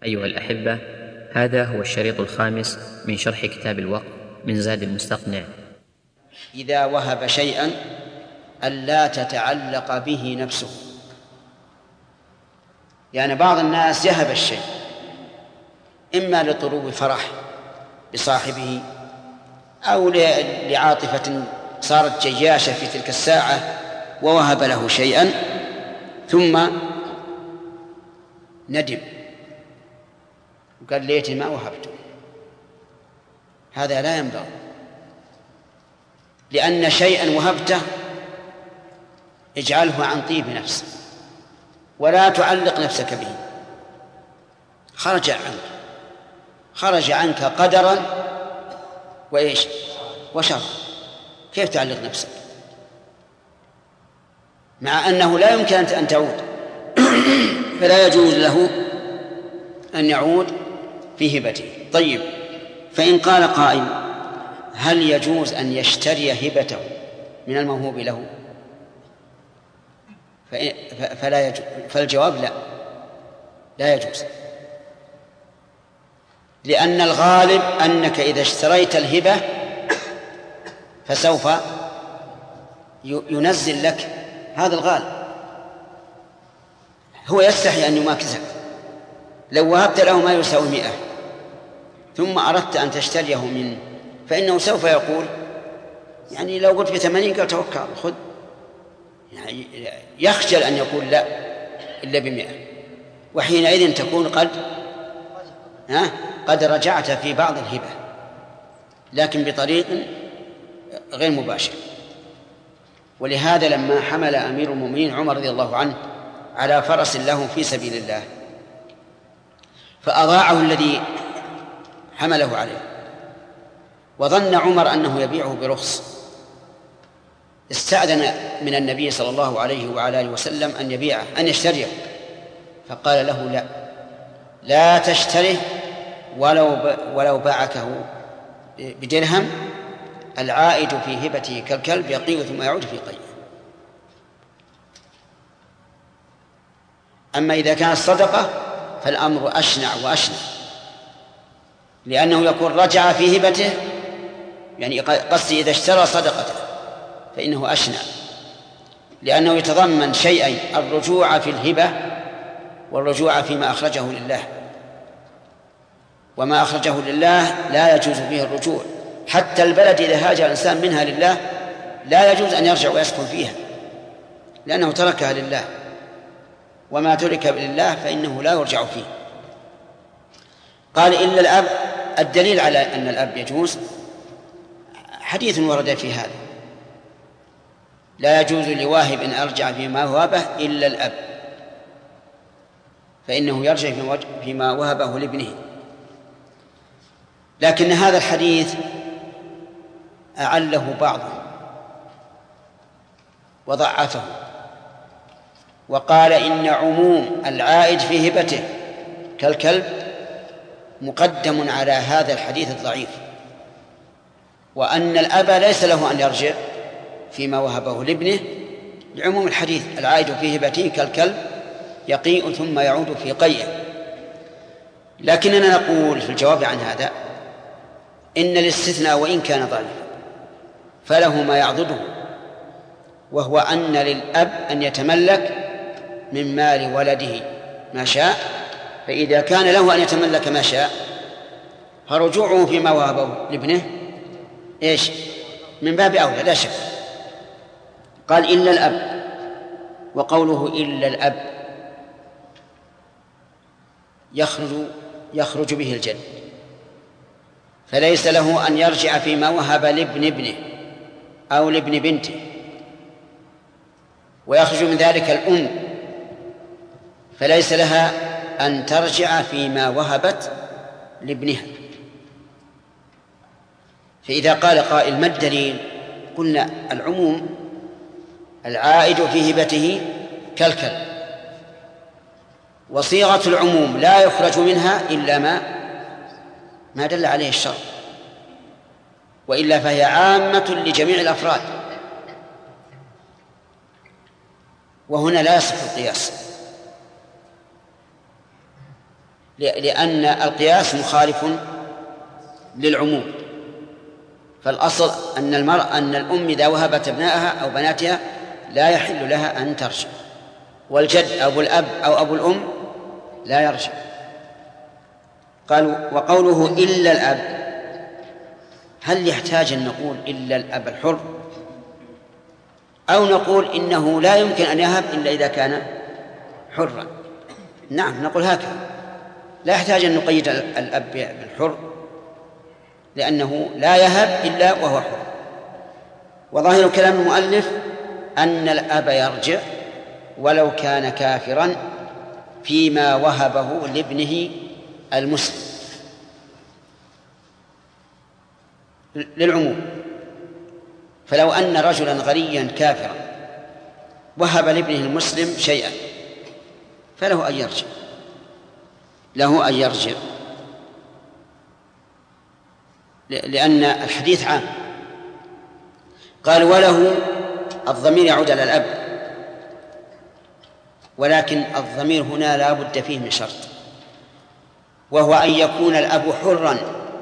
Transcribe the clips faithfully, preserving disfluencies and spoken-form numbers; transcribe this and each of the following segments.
أيها الأحبة، هذا هو الشريط الخامس من شرح كتاب الوقف من زاد المستقنع. إذا وهب شيئا ألا تتعلق به نفسه، يعني بعض الناس يهب الشيء إما لطلوب فرح بصاحبه أو لعاطفة صارت جياشة في تلك الساعة ووهب له شيئا ثم ندم وقال ليتني ما وهبته. هذا لا ينبغي، لأن شيئا وهبته اجعله عن طيب نفس ولا تعلق نفسك به. خرج عنك خرج عنك قدرا وإيش وشر، كيف تعلق نفسك مع أنه لا يمكن أن تعود؟ فلا يجوز له أن يعود في هبته. طيب، فإن قال قائل هل يجوز أن يشتري هبته من الموهوب له؟ فلا يجوز. فالجواب لا لا يجوز، لأن الغالب أنك إذا اشتريت الهبة فسوف ينزل لك، هذا الغالب. هو يستحي أن يماكسك. لو وهبت له ما يساوي مئة ثم أردت أن تشتريه منه فإنه سوف يقول يعني لو قلت بثمانين قال توكل خذ، يعني يخجل أن يقول لا إلا بمئة، وحينئذ تكون قد ها قد رجعت في بعض الهبة لكن بطريق غير مباشر. ولهذا لما حمل أمير المؤمنين عمر رضي الله عنه على فرس له في سبيل الله فأضاعه الذي حمله عليه، وظن عمر أنه يبيعه برخص، استأذن من النبي صلى الله عليه وعلى آله وسلم أن يبيعه أن يشتريه، فقال له لا لا تشتره ولو ولو باعكه بدرهم، العائد في هبته كالكلب يقيء ثم يعود في قيء. أما إذا كانت صدقة فالأمر أشنع وأشنع، لأنه يكون رجع في هبته، يعني قصدي إذا اشترى صدقته فإنه أشنع، لأنه يتضمن شيئين: الرجوع في الهبة والرجوع فيما أخرجه لله، وما أخرجه لله لا يجوز فيه الرجوع. حتى البلد إذا هاجر الإنسان منها لله لا يجوز أن يرجع ويسكن فيها لأنه تركها لله، وما ترك لله فإنه لا يرجع فيه. قال إلا الأب. الدليل على أن الأب يجوز حديث ورد في هذا: لا يجوز لواهب أن أرجع فيما وهبه إلا الأب، فإنه يرجع فيما وهبه لابنه. لكن هذا الحديث أعله بعضهم وضعفه وقال إن عموم العائد في هبته كالكلب مقدم على هذا الحديث الضعيف، وأن الأب ليس له أن يرجع فيما وهبه لابنه لعموم الحديث: العائد في هبته كالكلب يقيء ثم يعود في قيء. لكننا نقول في الجواب عن هذا إن الاستثناء وإن كان ضعيفا فله ما يعضده، وهو أن للأب أن يتملك من مال ولده ما شاء، فإذا كان له أن يتملك ما شاء فرجوعه فيما وهبه لابنه إيش من باب أولى لا شك. قال إلا الأب، وقوله إلا الأب يخرج يخرج به الجد، فليس له أن يرجع فيما وهب لابن ابنه أو لابن بنته، ويخرج من ذلك الأم، فليس لها أن ترجع فيما وهبت لابنها. فإذا قال قائل ما الدليل؟ قلنا العموم: العائد في هبته كالكلب، وصيغة العموم لا يخرج منها إلا ما ما دل عليه الشرع، وإلا فهي عامة لجميع الأفراد، وهنا لا يصح القياس. لأن القياس مخالف للعموم. فالأصل أن المرأة أن الأم إذا وهبت ابنائها أو بناتها لا يحل لها أن ترجع، والجد أبو الأب أو أبو الأم لا يرجع. قالوا وقوله إلا الأب، هل يحتاج أن نقول إلا الأب الحر، أو نقول إنه لا يمكن أن يهب إلا إذا كان حرا؟ نعم نقول هكذا، لا يحتاج أن نقيد الأب بالحر، لأنه لا يهب إلا وهو حر. وظاهر كلام المؤلف أن الأب يرجع ولو كان كافرا فيما وهبه لابنه المسلم للعموم. فلو أن رجلا غنيا كافرا وهب لابنه المسلم شيئا فله أن يرجع، له أن يرجع، لأن الحديث عام. قال وله، الضمير يعود على الأب، ولكن الضمير هنا لا بد فيه من شرط، وهو أن يكون الأب حرا،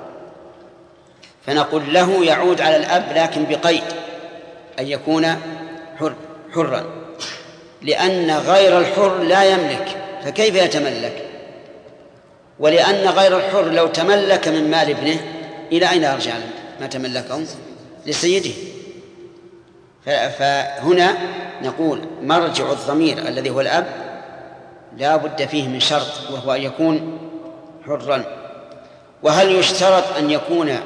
فنقول له يعود على الأب لكن بقيد أن يكون حر حرا، لأن غير الحر لا يملك فكيف يتملك؟ ولأن غير الحر لو تملك من مال ابنه إلى أين يرجع ما تملكه؟ لسيده. فهنا نقول مرجع الضمير الذي هو الأب لا بد فيه من شرط، وهو أن يكون حرا. وهل يشترط أن يكون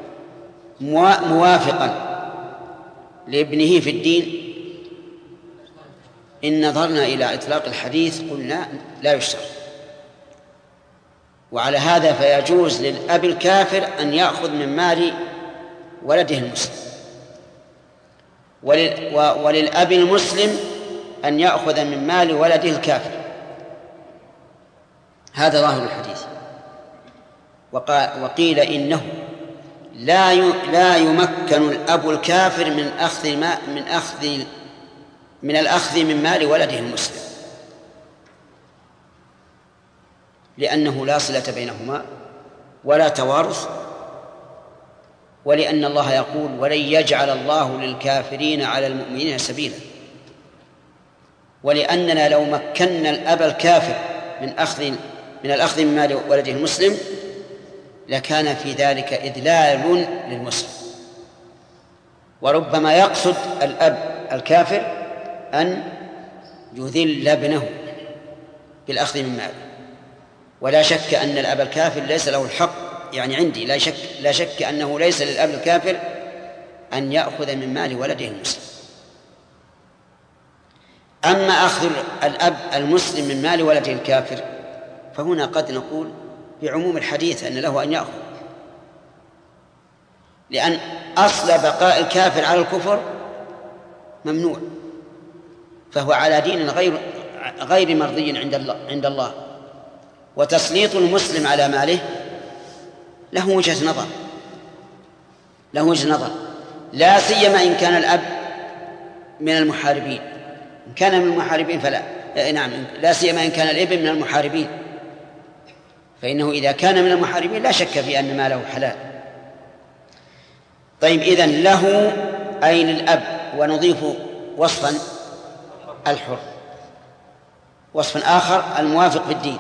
موافقا لابنه في الدين؟ إن نظرنا إلى إطلاق الحديث قلنا لا يشترط. وعلى هذا فيجوز للأب الكافر أن يأخذ من مال ولده المسلم، وللأب المسلم أن يأخذ من مال ولده الكافر. هذا ظاهر الحديث. وقيل إنه لا لا يمكن الأب الكافر من أخذ ما من أخذ من الأخذ من مال ولده المسلم، لأنه لا صلة بينهما ولا توارث، ولأن الله يقول ولن يجعل الله للكافرين على المؤمنين سبيلا، ولأننا لو مكنا الأب الكافر من أخذ من الأخذ من مال ولده المسلم لكان في ذلك إذلال للمسلم. وربما يقصد الأب الكافر أن يذل ابنه بالأخذ من ماله، ولا شك أن الأب الكافر ليس له الحق، يعني عندي لا شك لا شك أنه ليس للأب الكافر أن يأخذ من مال ولده المسلم. أما أخذ الأب المسلم من مال ولده الكافر فهنا قد نقول بعموم الحديث أن له أن يأخذ، لأن أصل بقاء الكافر على الكفر ممنوع، فهو على دين غير غير مرضي عند الله عند الله وتسليط المسلم على ماله له وجهة نظر له وجهة نظر لا سيما إن كان الأب من المحاربين. إن كان من المحاربين فلا نعم لا سيما إن كان الابن من المحاربين، فإنه إذا كان من المحاربين لا شك في أن ماله حلال. طيب إذن له أي للأب، ونضيف وصفا الحر، وصفا آخر الموافق في الدين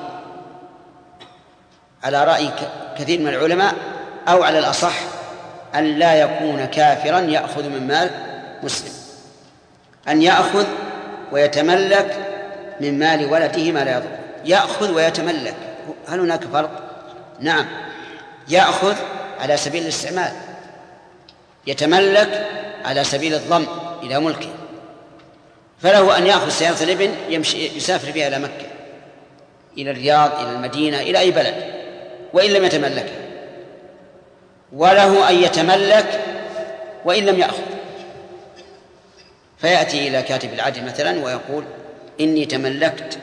على رأي كثير من العلماء، أو على الأصح أن لا يكون كافرا يأخذ من مال مسلم، أن يأخذ ويتملك من مال ولده ما لا يضر. يأخذ ويتملك، هل هناك فرق؟ نعم، يأخذ على سبيل الاستعمال، يتملك على سبيل الضم إلى ملكه. فله أن يأخذ سيارة الابن يمشي يسافر بها إلى مكة، إلى الرياض، إلى المدينة، إلى أي بلد، وإن لم يتملكها، وله أن يتملك وإن لم يأخذ، فيأتي إلى كاتب العدل مثلا ويقول إني تملكت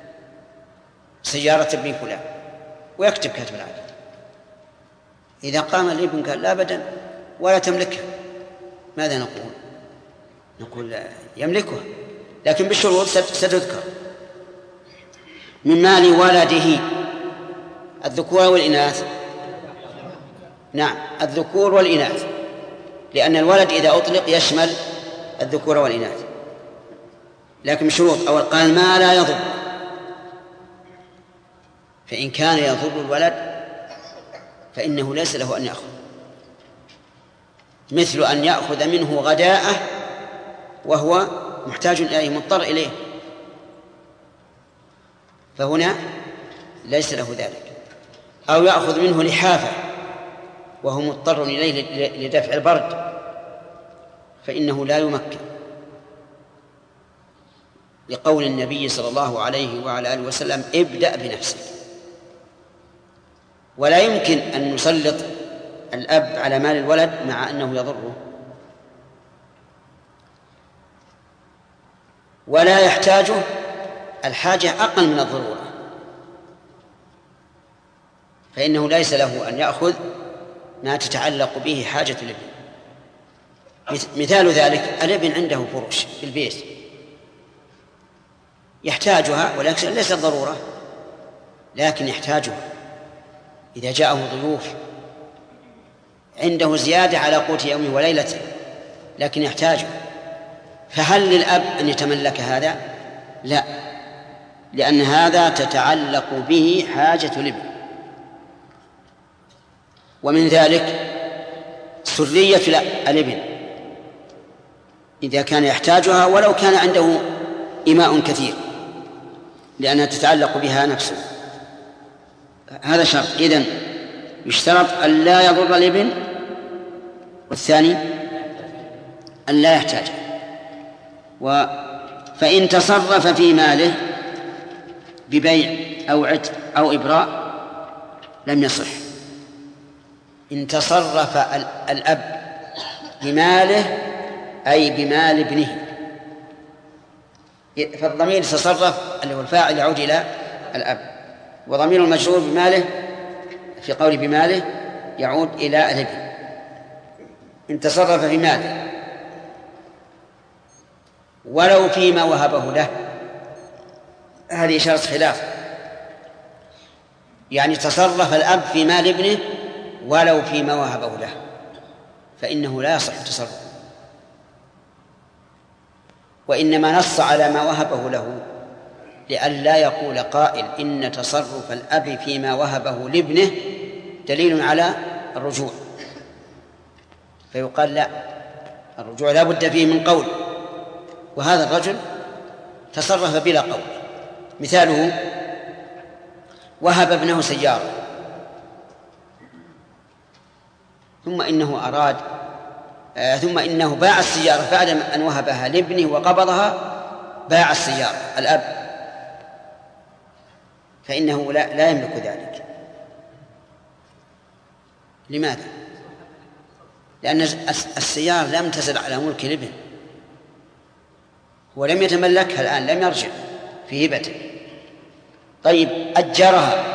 سيارة ابن فلان، ويكتب كاتب العدل. إذا قام الابن قال لا أبدا ولا تملكها، ماذا نقول؟ نقول يملكها لكن بالشروط ستذكر. من مال ولده الذكور والإناث؟ نعم، الذكور والإناث، لأن الولد إذا أطلق يشمل الذكور والإناث، لكن شروط. أول قال ما لا يضر، فإن كان يضر الولد فإنه ليس له أن يأخذ، مثل أن يأخذ منه غداءه وهو محتاج إليه مضطر إليه، فهنا ليس له ذلك. أو يأخذ منه لحافة وهو مضطر إليه لدفع البرد، فإنه لا يمكن، لقول النبي صلى الله عليه وعلى آله وسلم ابدأ بنفسك. ولا يمكن أن نسلط الأب على مال الولد مع أنه يضره، ولا يحتاجه الحاجة أقل من الضرورة، فإنه ليس له أن يأخذ ما تتعلق به حاجة الابن. مثال ذلك الابن عنده فروش في البيت يحتاجها، ولكن ليست ضرورة، لكن يحتاجها إذا جاءه ضيوف، عنده زيادة على قوت يومه وليلته لكن يحتاجه. فهل للأب أن يتملك هذا؟ لا، لأن هذا تتعلق به حاجة الابن. ومن ذلك سرية الابن إذا كان يحتاجها ولو كان عنده إماء كثير، لأنها تتعلق بها نفسه. هذا شرط. إذن يشترط أن لا يضر الابن، والثاني أن لا يحتاج. و فإن تصرف في ماله ببيع أو عتق أو إبراء لم يصح. إن تصرف الأب بماله أي بمال ابنه، فالضمير تصرف اللي هو الفاعل يعود إلى الأب، وضمير المجرور بماله في قول بماله يعود إلى الابن. إن تصرف في ماله ولو فيما وهبه له، هذه إشارة خلاف، يعني تصرف الأب في مال ابنه ولو فيما وهبه له فإنه لا يصح تصرفه، وإنما نص على ما وهبه له لئلا يقول قائل إن تصرف الأب فيما وهبه لابنه دليل على الرجوع، فيقال لا، الرجوع لا بد فيه من قول، وهذا الرجل تصرف بلا قول. مثاله وهب ابنه سيارة ثم إنه أراد آه ثم إنه باع السيارة بعد أن وهبها لابنه وقبضها، باع السيارة الأب، فإنه لا, لا يملك ذلك. لماذا؟ لأن السيارة لم تزل على ملك الابن ولم يتملكها الآن، لم يرجع في هبته. طيب أجرها،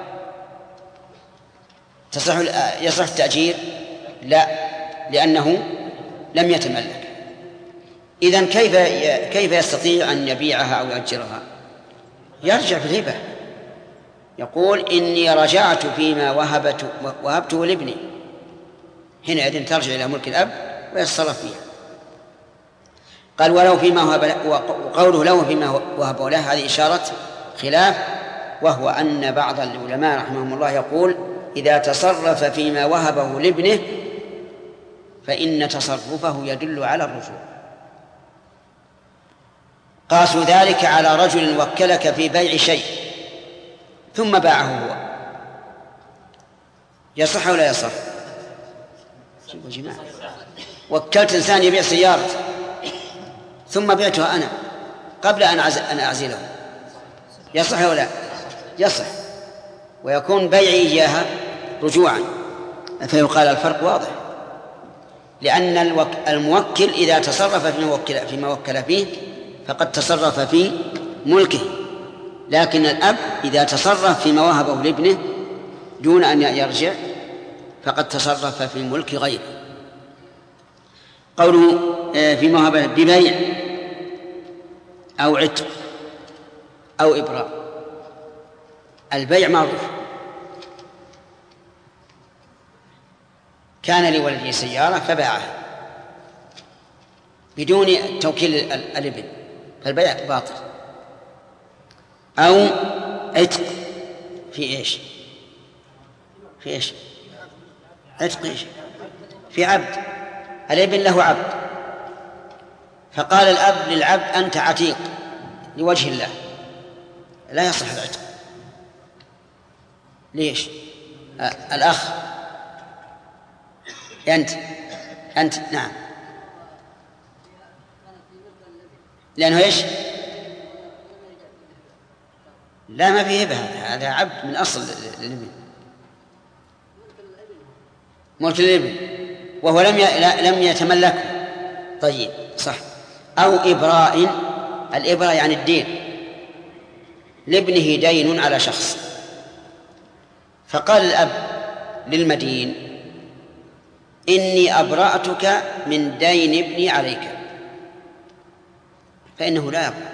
تصح يصح التأجير؟ لا، لأنه لم يتملك. إذن كيف كيف يستطيع أن يبيعها أو يأجرها؟ يرجع في الهبة، يقول إني رجعت فيما وهبت وهبته لابني، حينئذ ترجع إلى ملك الأب ويتصرف فيها. قال ولو فيما وهب، وقوله له فيما وهبه له هذه إشارة خلاف، وهو أن بعض العلماء رحمهم الله يقول إذا تصرف فيما وهبه لابنه فإن تصرفه يدل على الرجوع. قاسوا ذلك على رجل وكلك في بيع شيء ثم باعه هو، يصح ولا يصح؟ شوفوا جماعة، وكلت إنسان يبيع سيارة ثم بعتها أنا قبل أن أعزله، يصح ولا يصح؟ ويكون بيعي إياها رجوعا، فيقال الفرق واضح، لأن الموكل إذا تصرف فيما وكل, فيما وكل فيه فقد تصرف في ملكه، لكن الأب إذا تصرف فيما وهبه لابنه دون أن يرجع فقد تصرف في ملك غيره. قوله فيما وهبه ببيع أو عتق أو إبراء، البيع معروف كان لولده سيارة فباعها بدون توكيل الابن فالبيع باطل. أو عتق في إيش في إيش عتق إيش في عبد، الابن له عبد فقال الأب للعبد أنت عتيق لوجه الله، لا يصح العتق. ليش؟ آه الأخ أنت أنت نعم، لأنه إيش؟ لا ما فيه هبة، هذا عبد من أصل الابن، ملك الابن وهو لم لم يتملكه. طيب صح. أو إبراء، الإبراء يعني الدين، لابنه دين على شخص فقال الأب للمدين إني أبرأتك من دين ابني عليك، فإنه لا يبرأ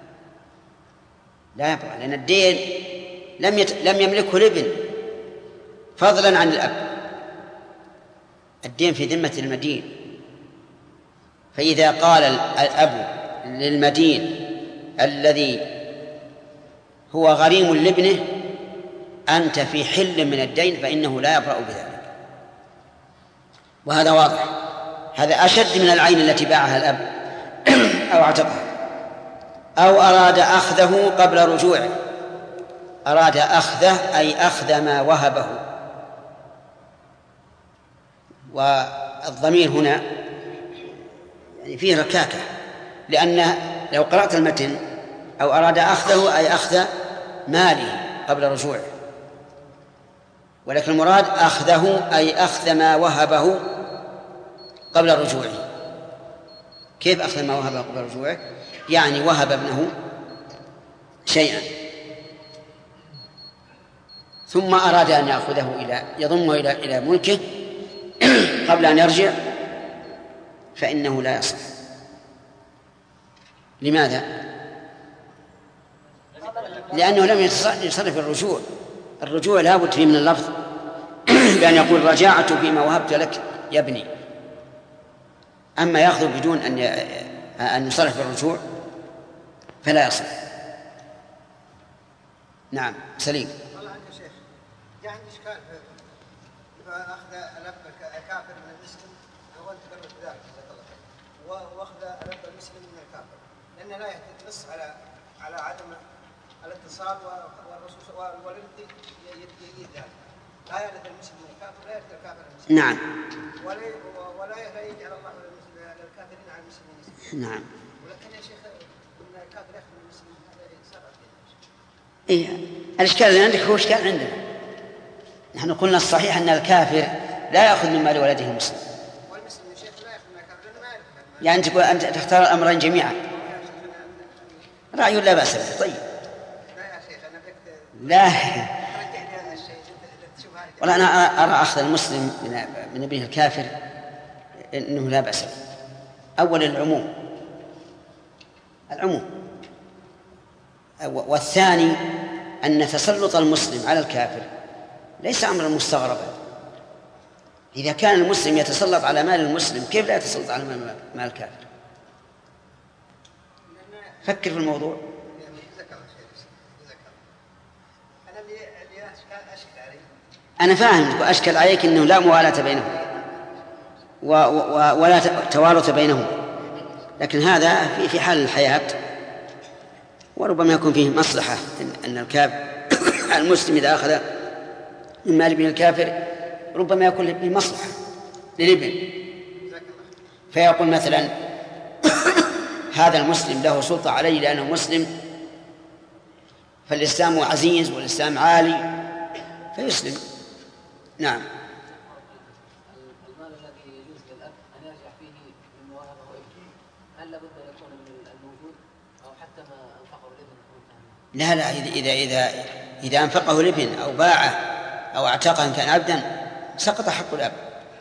لا يبرأ لأن الدين لم يت... لم يملكه الابن فضلا عن الأب، الدين في ذمة المدين. فإذا قال الأب للمدين الذي هو غريم لابنه أنت في حل من الدين فإنه لا يبرأ بذلك، وهذا واضح. هذا أشد من العين التي باعها الأب أو اعتقها. أو أراد أخذه قبل رجوعه، أراد أخذه أي أخذ ما وهبه، والضمير هنا يعني فيه ركاكة، لأن لو قرأت المتن أو أراد أخذه أي أخذ ماله قبل رجوعه، ولكن المراد أخذه أي أخذ ما وهبه قبل رجوعه. كيف أخذ ما وهبه قبل رجوعه؟ يعني وهب ابنه شيئا ثم أراد أن يأخذه إلى يضمه إلى إلى ملكه قبل أن يرجع، فإنه لا يصح. لماذا؟ لأنه لم يتصرف الرجوع. الرجوع لا بد فيه من اللفظ بأن يقول رجعت فيما وهبت لك يا ابني. أما يأخذ بدون أن أن يصرف الرجوع فلا يصح. نعم سليم. والله عنك شيخ، جاء عندي إشكال فأخذ الأب الكافر من المسلم، أو أنت قبل ذلك وأخذ الأب المسلم من الكافر، لأن لا ينص على على عدم الاتصال، والرسول والولد يريد ذلك، لا يرد المسلم من الكافر لا يرد الكافر المسلم. نعم. ولا ولا يجعل الله للكافرين على المسلمين. نعم. ولكن يا شيخ ان الكافر ياخذ من المسلمين هذا سبب. إيه الإشكال اللي عندك هو إشكال عندنا. نحن قلنا الصحيح أن الكافر لا يأخذ من مال ولده المسلم. والمسلم يا شيخ لا يأخذ من الكافر لأنه ما يعرف. يعني تقول أنت تختار الأمرين جميعا. رأي لا بأس به. طيب. لا يا شيخ أنا بك. لا. والله أنا أرى أخذ المسلم من ابنه الكافر إنه لا بأس. أول العموم العموم والثاني أن تسلط المسلم على الكافر ليس أمرا مستغربا. إذا كان المسلم يتسلط على مال المسلم كيف لا يتسلط على مال الكافر؟ فكر في الموضوع. أنا فاهم أشكل عليك أنه لا موالاة بينهم ولا توارث بينهم، لكن هذا في في حال الحياة، وربما يكون فيه مصلحة أن الكافر المسلم إذا أخذ من مال ابن الكافر ربما يكون به مصلحة للابن، فيقول مثلا هذا المسلم له سلطة عليه لأنه مسلم، فالإسلام عزيز والإسلام عالي فيسلم. نعم. المال الذي يجوز للأب أن يرجع فيه من وهبه ابنه هل لابد أن يكون من الموجود أو حتى ما أنفقه الابن؟ لا لا إذا إذا إذا أنفقه الابن أو باعه أو اعتقه إن كان عبدا سقط حق الأب.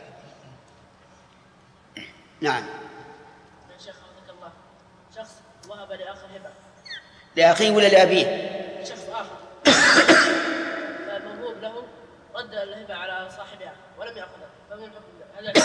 نعم. شيخ رحمك الله، شخص وهب لآخر هبة لأخيه ولا لأبيه؟ شخص آخر فالموهوب له رد الهبة على صاحبها ولم يأخذها فمن الحكم؟ هل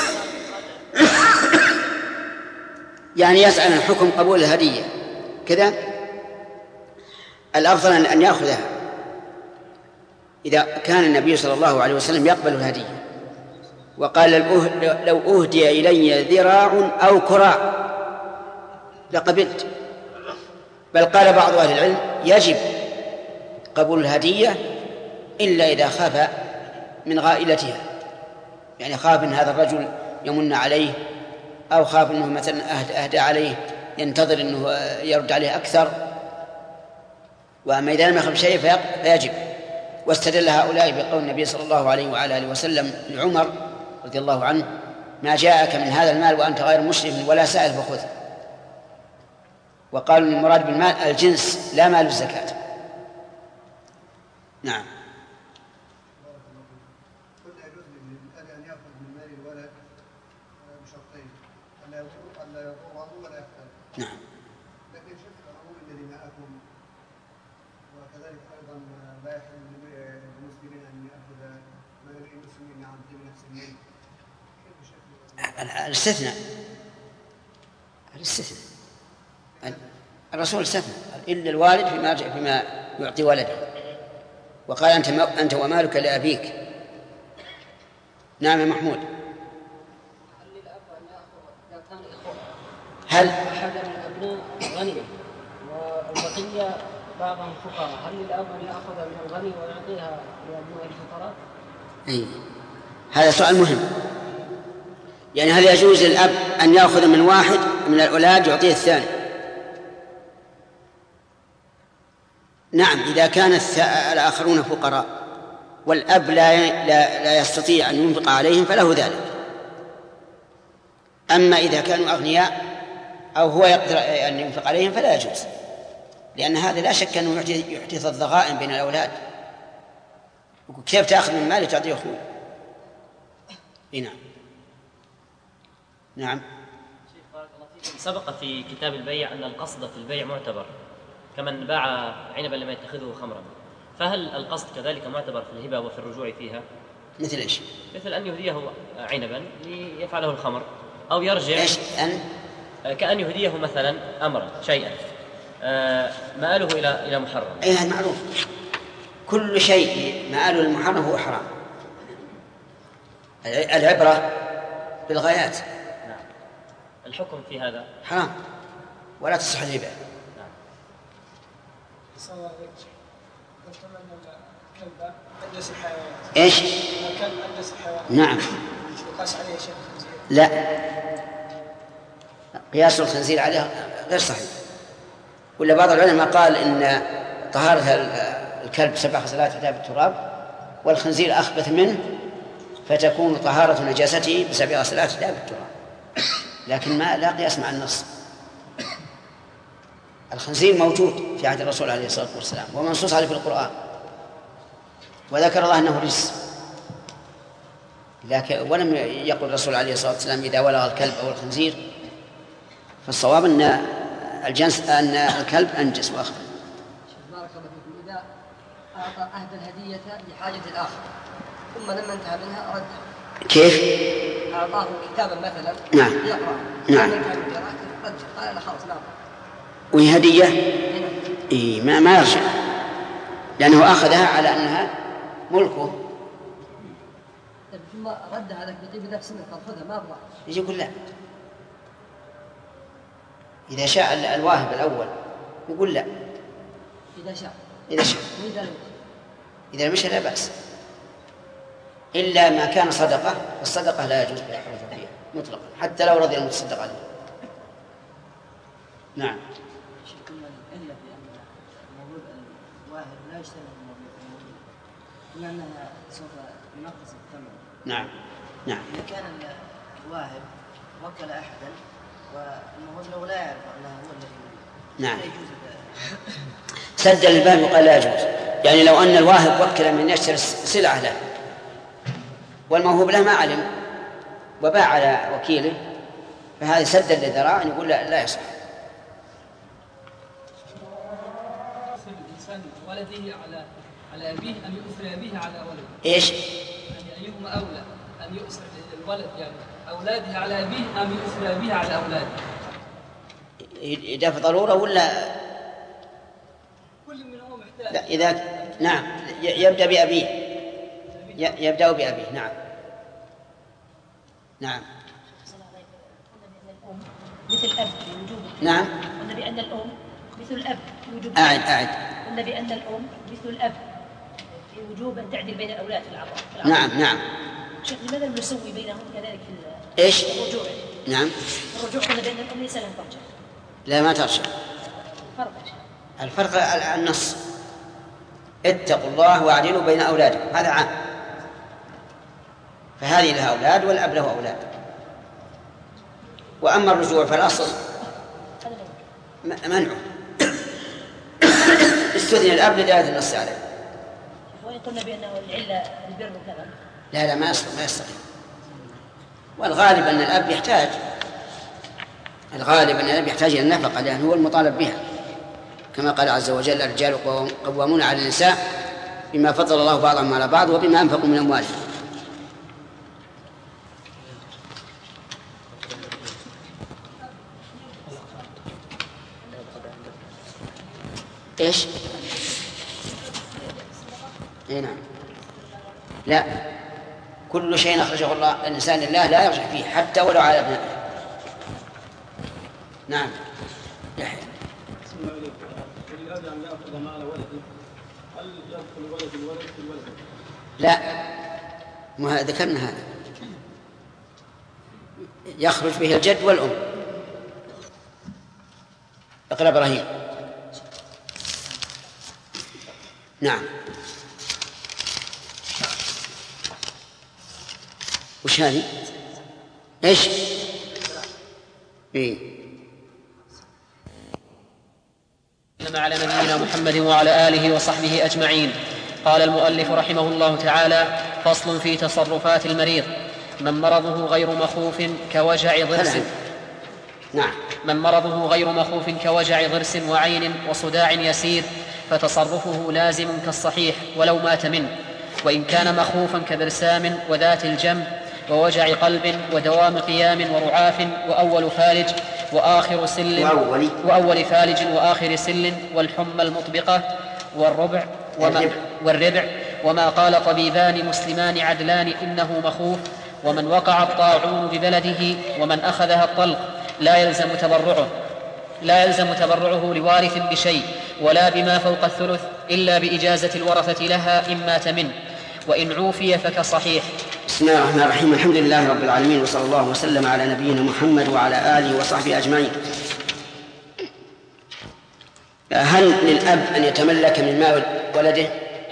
يعني يسأل عن حكم قبول الهدية كذا. الأفضل أن يأخذها إذا كان النبي صلى الله عليه وسلم يقبل الهدية، وقال لو أهدي إلي ذراع أو كراع لقبلت. بل قال بعض أهل العلم يجب قبول الهدية إلا إذا خاف من غائلتها، يعني خاف أن هذا الرجل يمن عليه، أو خاف أنه مثلا أهدى عليه ينتظر أنه يرد عليه أكثر. وأما إذا لم يخف شيء فيجب. واستدل هؤلاء بقول النبي صلى الله عليه وعلى آله وسلم لعمر رضي الله عنه: ما جاءك من هذا المال وأنت غير مشرف ولا سائل فخذه. وقالوا المراد بالمال الجنس لا مال الزكاة. نعم. نعم. لكن شوف أقول إن دماءكم وكذلك أيضا لا يحل للمسلمين أن يأخذ مال المسلمين عن دين المسلمين. الاستثناء الاستثناء الرسول استثنى إلا الوالد فيما فيما يعطي ولده، وقال أنت أنت ومالك لأبيك. نعم يا محمود. هل أحد الأبناء غني والبقية بعضهم فقراء، هل للأب أن يأخذ من الغني ويعطيها لأبناء الفقراء؟ أي هذا سؤال مهم. يعني هل يجوز للأب أن يأخذ من واحد من الأولاد يعطيه الثاني؟ نعم، إذا كان الآخرون فقراء والأب لا لا يستطيع أن ينفق عليهم فله ذلك. أما إذا كانوا أغنياء أو هو يقدر أن ينفق عليهم فلا يجوز، لأن هذا لا شك أنه يحدث الضغائن بين الأولاد. كيف تأخذ من مالك تعطيه أخوه؟ نعم. نعم. سبق في كتاب البيع أن القصد في البيع معتبر كمن باع عنبا لما يتخذه خمرا، فهل القصد كذلك معتبر في الهبة وفي الرجوع فيها؟ مثل إيش؟ مثل أن يهديه عنبا ليفعله الخمر، أو يرجع إيش أن؟ كأن يهديه مثلا أمرا شيئا مآله إلى إلى محرم. أي هذا معروف، كل شيء مآله المحرم هو حرام. العبرة بالغايات. نعم. الحكم في هذا حرام ولا تصح الهبة. نعم. صلى الله عليه وسلم الكلب أنجس الحيوانات. إيش؟ الكلب أنجس الحيوانات. نعم. يقاس عليه شيء الخنزير. لا، قياس الخنزير عليه غير صحيح. ولا بعض العلماء قال إن طهارة الكلب سبع خصلات تحتها بالتراب، والخنزير أخبث منه فتكون طهارة نجاسته بسبع غسلات لا بالتراب، لكن ما لا قياس مع النص. الخنزير موجود في عهد الرسول عليه الصلاة والسلام ومنصوص عليه في القرآن، وذكر الله أنه رجس، لكن ولم يقل الرسول عليه الصلاة والسلام إذا ولغ الكلب أو الخنزير. فالصواب أن الجنس أن الكلب أنجس وأخبث. بارك الله فيكم. إذا أعطى أهدى الهدية لحاجة الآخر ثم لما انتهى منها ردها، كيف؟ أعطاه كتابا مثلا نعم. يقرأ، نعم. لما انتهى من قراءته رد، قال لا خلاص لا. وهي هدية إيه ما ما يرجع، لأنه أخذها على أنها ملكه. ثم رد هذا بطيب نفس قد خذها ما أبغى. يجي يقول لا، إذا شاء الواهب الأول يقول لا. إذا شاء. إذا شاء. وإذا لم إذا مشى لا بأس، إلا ما كان صدقة، فالصدقة لا يجوز بيع الرجوع فيها مطلقا حتى لو رضي المتصدق عليه. نعم. شكرا إلا في أن الموضوع الواهب لا يشتري الموضوع بما أنها سوف ينقص الثمن. نعم. نعم. إذا كان الواهب وكل أحدا والموضوع لا يعرف أنه هو الذي نعم. لا يجوز سد الباب وقال لا يجوز، يعني لو أن الواهب وكل من يشتري سلعة له والموهوب له ما علم وباع على وكيله، فهذا سد للذراع أن يقول لا, لا يصح. الإنسان ولده على على أبيه أن يؤثر أبيه على ولده. إيش؟ أولى أن يؤثر الولد يعني أولاده على أبيه أم يؤثر أبيه على أولاده؟ إذا في ضرورة ولا كل منهم محتاج. لا إذا نعم يبدأ بأبيه يبدأ بأبيه نعم نعم مثل الأب لوجوب. نعم. قلنا بأن الأم مثل الأب في وجوب. أعد أعد. قلنا بأن الأم مثل الأب في وجوب أن تعدل بين الأولاد في العطاء. نعم نعم. شيخ لماذا نسوي بينهم كذلك في إيش؟ الرجوع؟ نعم. الرجوع قلنا بأن الأم ليس لها ترجع. لا ما ترجع. الفرق الفرق النص اتقوا الله واعدلوا بين أولادكم هذا عام. فهذه لها أولاد والأب له أولاد. وأما الرجوع فالأصل منعه استثنى الأب لدلالة النص عليه. وإن قلنا بأنه العلة البر وكذا. لا لا ما يصلح ما يصلح. والغالب أن الأب يحتاج الغالب أن الأب يحتاج إلى النفقة لأنه هو المطالب بها كما قال عز وجل الرجال قوامون على النساء بما فضل الله بعضهم على بعض وبما أنفقوا من أموالهم. إيش؟ إيه نعم. لا كل شيء أخرجه الله الإنسان لله لا يرجع فيه حتى ولو على ابنائه. نعم يحيى. بسم الله عليك. وللأب أن يأخذ مال ولده هل يدخل ولد الولد في الولد؟ لا ما ذكرنا هذا يخرج به الجد والأم. اقرأ إبراهيم. نعم. وش هذه؟ ايش؟ ايه على نبينا محمد وعلى آله وصحبه أجمعين. قال المؤلف رحمه الله تعالى: فصل في تصرفات المريض. من مرضه غير مخوف كوجع ضرس نعم. من مرضه غير مخوف كوجع ضرس وعين وصداع يسير فتصرفه لازم كالصحيح ولو مات منه، وإن كان مخوفا كبرسام وذات الجنب ووجع قلب ودوام قيام ورعاف وأول فالج وآخر سل وأول, وأول فالج وآخر سل والحمى المطبقة والربع وما, والربع وما قال طبيبان مسلمان عدلان إنه مخوف، ومن وقع الطاعون ببلده ومن أخذها الطلق لا يلزم تبرعه لا يلزم تبرعه لوارث بشيء ولا بما فوق الثلث إلا بإجازة الورثة لها إن مات منه، وإن عوفي فكصحيح. بسم الله الرحمن الرحيم. الحمد لله رب العالمين وصلى الله وسلم على نبينا محمد وعلى آله وصحبه أجمعين. هل للأب أن يتملك من مال ولده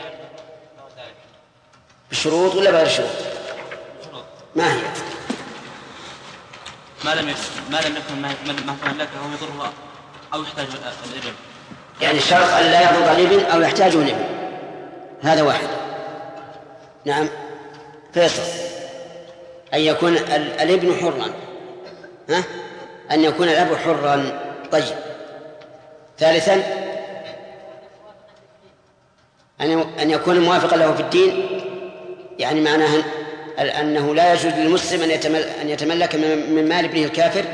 بشروط ولا بغير شروط؟ ما هي؟ ما لم ما لم يكن ما تملكه أو يضره أو يحتاج الابن. يعني الشرط أن لا يضر الابن أو يحتاجه الابن، هذا واحد. نعم. فيصل أن يكون الابن حرا، ها؟ أن يكون الأب حرا. طيب. ثالثا أن يكون موافقا له في الدين، يعني معناه أنه لا يجوز للمسلم أن يتملك من مال ابنه الكافر،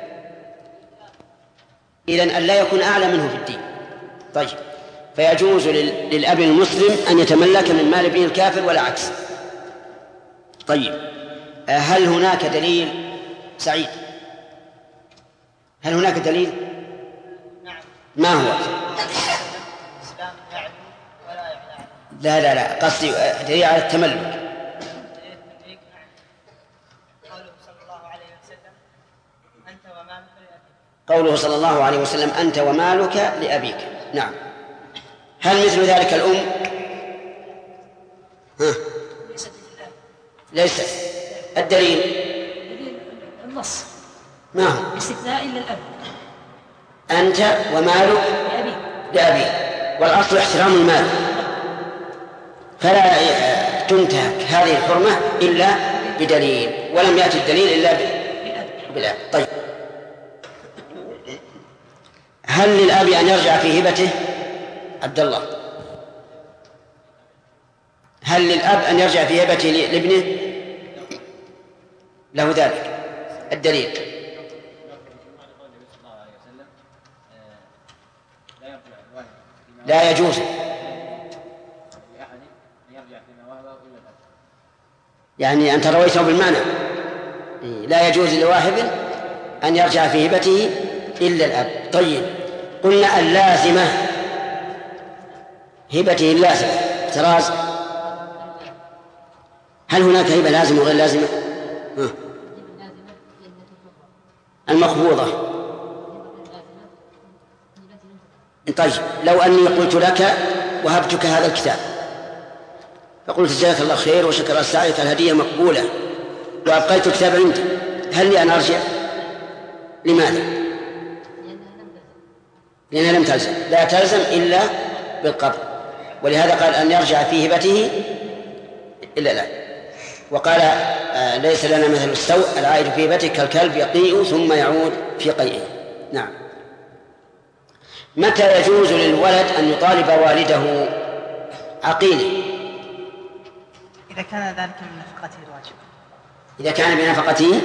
إذن أن لا يكون أعلى منه في الدين. طيب. فيجوز للأب المسلم أن يتملك من مال ابنه الكافر ولا عكس. طيب. هل هناك دليل سعيد؟ هل هناك دليل؟ نعم. ما هو؟ الإسلام يعلم ولا يعلم. لا لا لا قصدي دليل على التملك. قوله صلى الله عليه وسلم أنت ومالك لأبيك. قوله صلى الله عليه وسلم أنت ومالك لأبيك. نعم. هل مثل ذلك الأم؟ ها؟ ليس. الدليل النص ما هو؟ باستثناء إلا الأب. أنت ومالك لأبيك لأبيك، والأصل احترام المال، فلا تنتهك هذه الحرمة إلا بدليل، ولم يأتي الدليل إلا بالأب. طيب. هل للأب أن يرجع في هبته؟ عبد الله، هل للأب أن يرجع في هبته لابنه؟ له ذلك الدليل. لا يجوز يعني أنت رويته بالمعنى لا يجوز لواهب أن يرجع في هبته إلا الأب. طيب قلنا اللازمة هبته اللازمة تراز، هل هناك هبة لازمة وغير لازمة؟ ها. المقبوضة. طيب لو أني قلت لك وهبتك هذا الكتاب فقلت جزاك الله خير وشكر سعيك الهدية مقبولة وأبقيت الكتاب عندي، هل لي أن أرجع؟ لماذا؟ لأنها لم تلزم، لا تلزم إلا بالقبض، ولهذا قال أن يرجع في هبته إلا لا. وقال آه ليس لنا مثل السوء العائد في هبته كالكلب يقيء ثم يعود في قيئه. نعم. متى يجوز للولد أن يطالب والده عقيله؟ إذا كان ذلك من نفقته الواجبة. إذا كان بنفقته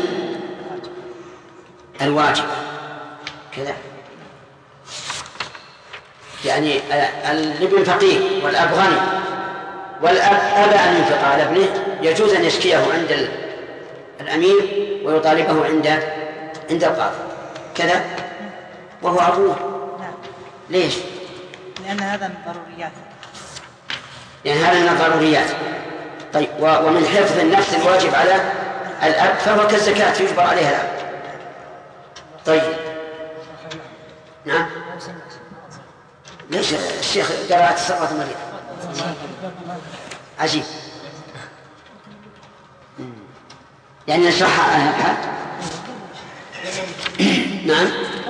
الواجبة كذا، يعني الابن فقير والأب غني والأب أبى أن ينفق على ابنه، يجوز أن يشكيه عند الأمير ويطالبه عند عند القاضي كذا وهو أبوه. ليش؟ لأن هذا من الضروريات. لأن هذا من الضروريات. طيب ومن حفظ النفس الواجب على الأب فهو كالزكاة يجبر عليها الأب. طيب نعم. ليش الشيخ قرأت السقطة مريض عجيب يعني نشرحها الحال. نعم.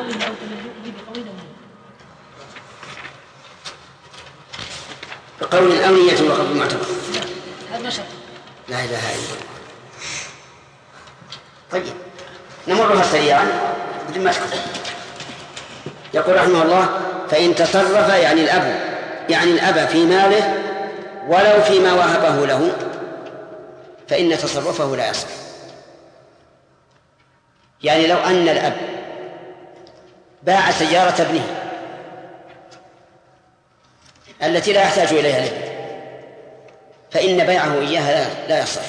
بقول أو نية وقبل معتبر. لا إله إلا الله. طيب نمرها سريعا بدون ما تكتب. يقول رحمه الله فإن تصرف يعني الأب يعني الأب في ماله ولو فيما وهبه له فإن تصرفه لا يصح. يعني لو أن الأب باع سيارة ابنه التي لا يحتاج إليها الابن فإن بيعه إياها لا يصح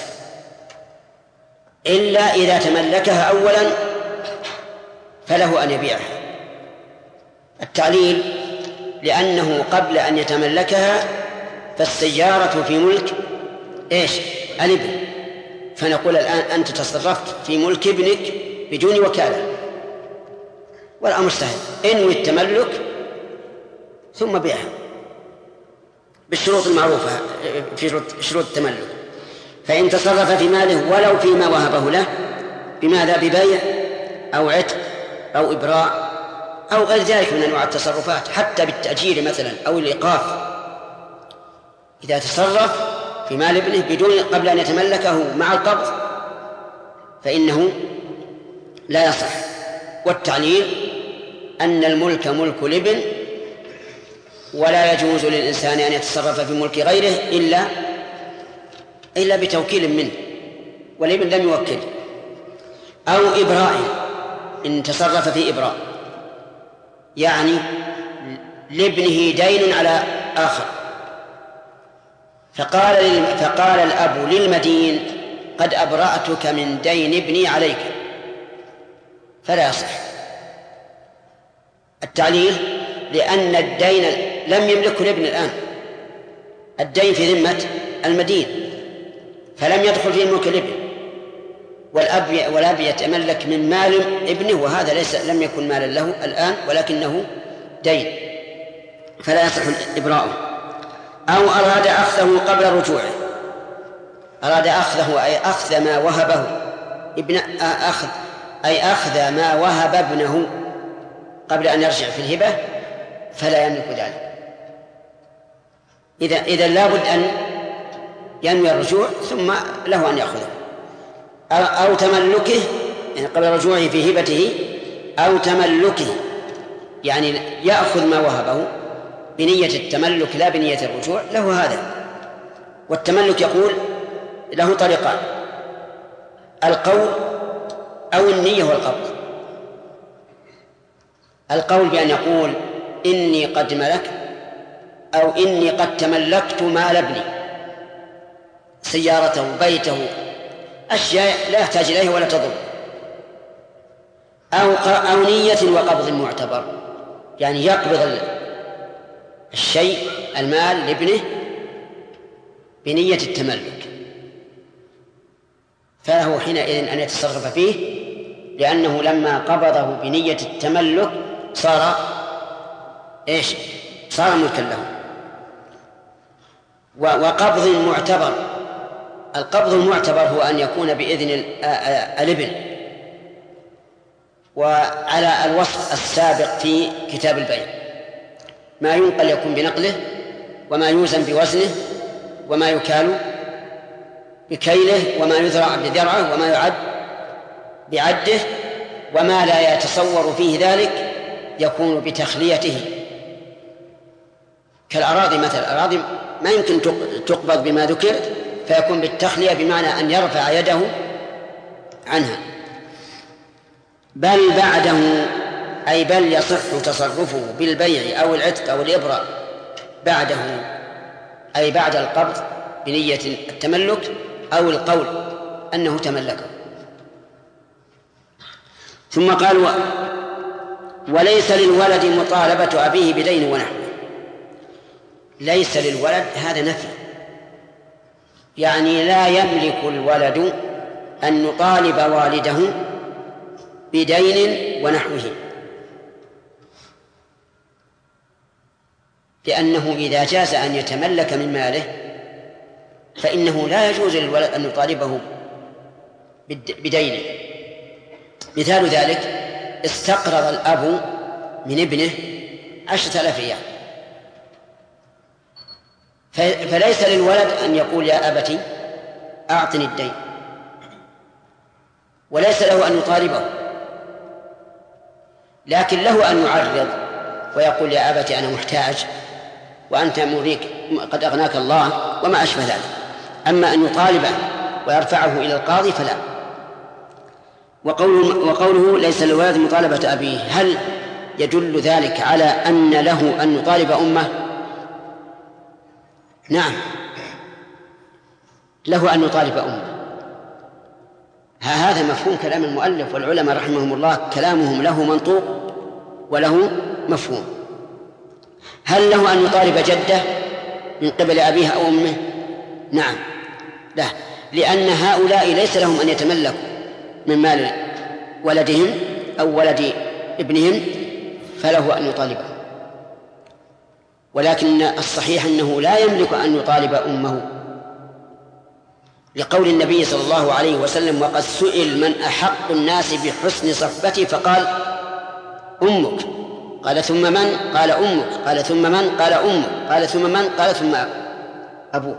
إلا إذا تملكها أولا فله أن يبيعها. التعليل لأنه قبل أن يتملكها فالسيارة في ملك إيش؟ الابن، فنقول الآن أنت تصرفت في ملك ابنك بدون وكالة والأمر سهل، انوي التملك ثم بيعها بالشروط المعروفة في شروط التملك. فإن تصرف في ماله ولو فيما وهبه له بماذا؟ ببيع أو عتق أو إبراء أو غير ذلك من أنواع التصرفات، حتى بالتأجير مثلا أو الإيقاف. إذا تصرف في مال ابنه بدون قبل أن يتملكه مع القبض فإنه لا يصح. والتعليل أن الملك ملك الابن ولا يجوز للإنسان أن يتصرف في ملك غيره إلا إلا بتوكيل منه، والابن لم يوكل. أو إبراء، إن تصرف في إبراء يعني لابنه دين على آخر فقال فقال الأب للمدين قد أبرأتك من دين ابني عليك فلا يصح. التعليل لأن الدين لم يملكه الابن الآن، الدين في ذمة المدين فلم يدخل في ملك الابن، والأب والأب يتملك من مال ابنه وهذا ليس لم يكن مالا له الآن ولكنه دين فلا يصح إبراءه. أو أراد أخذه قبل رجوعه، أراد أخذه أي أخذ ما وهبه ابن أخذ أي أخذ ما وهب ابنه قبل أن يرجع في الهبة فلا يملك ذلك. إذا إذا لابد أن ينوي الرجوع ثم له أن يأخذه، أو تملكه يعني قبل رجوعه في هبته، أو تملكه يعني يأخذ ما وهبه بنية التملك لا بنية الرجوع، له هذا. والتملك يقول له طريقان: القول أو النية والقبض. القول بأن يقول إني قد ملكت أو إني قد تملكت مال ابني، سيارته، بيته، أشياء لا يحتاج إليها ولا تضر، أو أو نية وقبض معتبر، يعني يقبض الشيء المال لابنه بنية التملك، فله حينئذ أن يتصرف فيه، لأنه لما قبضه بنية التملك صار إيش؟ صار ملكا له. وقبض معتبر، القبض المعتبر هو أن يكون بإذن الابن، وعلى الوصف السابق في كتاب البيع، ما ينقل يكون بنقله، وما يوزن بوزنه، وما يكال بكيله، وما يزرع بذرعه، وما يعد بعده، وما لا يتصور فيه ذلك يكون بتخليته، كالأراضي مثلا. الأراضي ما يمكن تقبض بما ذكر، فيكون بالتخلية بمعنى أن يرفع يده عنها. بل بعده، أي بل يصح تصرفه بالبيع أو العتق أو الإبراء بعده، أي بعد القبض بنية التملك أو القول أنه تملكه. ثم قال: وليس للولد مطالبة أبيه بدين ونحوه. ليس للولد هذا نفي، يعني لا يملك الولد أن يطالب والده بدين ونحوه، لأنه إذا جاز أن يتملك من ماله فإنه لا يجوز للولد أن يطالبه بدينه. مثال ذلك: استقرض الأب من ابنه عشرة آلاف ريال، فليس للولد أن يقول: يا أبتي أعطني الدين، وليس له أن يطالبه، لكن له أن يعرض ويقول: يا أبتي أنا محتاج وأنت مريك قد أغناك الله، وما أشبه ذلك. أما أن يطالبه ويرفعه إلى القاضي فلا. وقوله, وقوله ليس للولد مطالبة أبيه، هل يدل ذلك على أن له أن يطالب أمه؟ نعم، له أن يطالب أمه. هذا مفهوم كلام المؤلف، والعلماء رحمهم الله كلامهم له منطوق وله مفهوم. هل له أن يطالب جده من قبل أبيها أو أمه؟ نعم، لا، لأن هؤلاء ليس لهم أن يتملكوا من مال ولدهم أو ولد ابنهم، فله أن يطالبه. ولكن الصحيح أنه لا يملك أن يطالب أمه، لقول النبي صلى الله عليه وسلم: وقد سئل من أحق الناس بحسن صحبتي فقال: أمك. قال: ثم من؟ قال: أمك. قال: ثم من؟ قال: أمك. قال: ثم من؟ قال: ثم أبوك.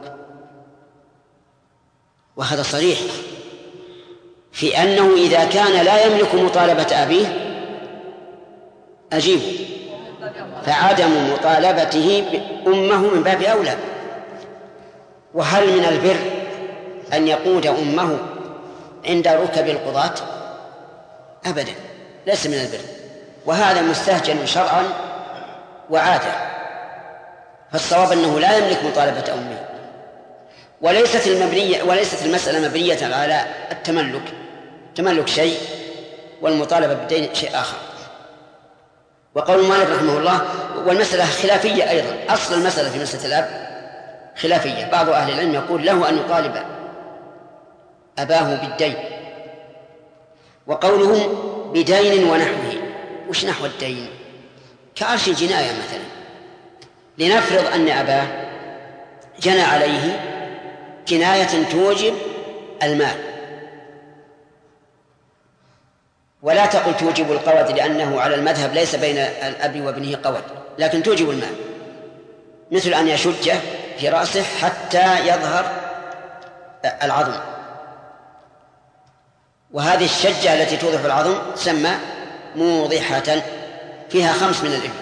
وهذا صريح في أنه إذا كان لا يملك مطالبة أبيه أجيب، فعدم مطالبته أمه من باب أولى. وهل من البر أن يقود أمه عند ركب القضاة؟ أبدا، ليس من البر، وهذا مستهجن شرعا وعادة. فالصواب أنه لا يملك مطالبة أمه. وليست المبنية وليست المسألة مبنية على التملك، تملك شيء والمطالبة بالدين شيء آخر. وقول مالك رحمه الله: والمسألة خلافية أيضا، أصل المسألة في مسألة الأب خلافية. بعض أهل العلم يقول له أن يطالب أباه بالدين. وقوله بدين ونحوه، وش نحو الدين؟ كعرش الجناية مثلا، لنفرض أن أباه جنى عليه جناية توجب المال، ولا تقل توجب القود، لأنه على المذهب ليس بين الأب وابنه قود، لكن توجب المال، مثل أن يشجه في رأسه حتى يظهر العظم، وهذه الشجة التي توضح العظم تسمى موضحة، فيها خمس من الإبل.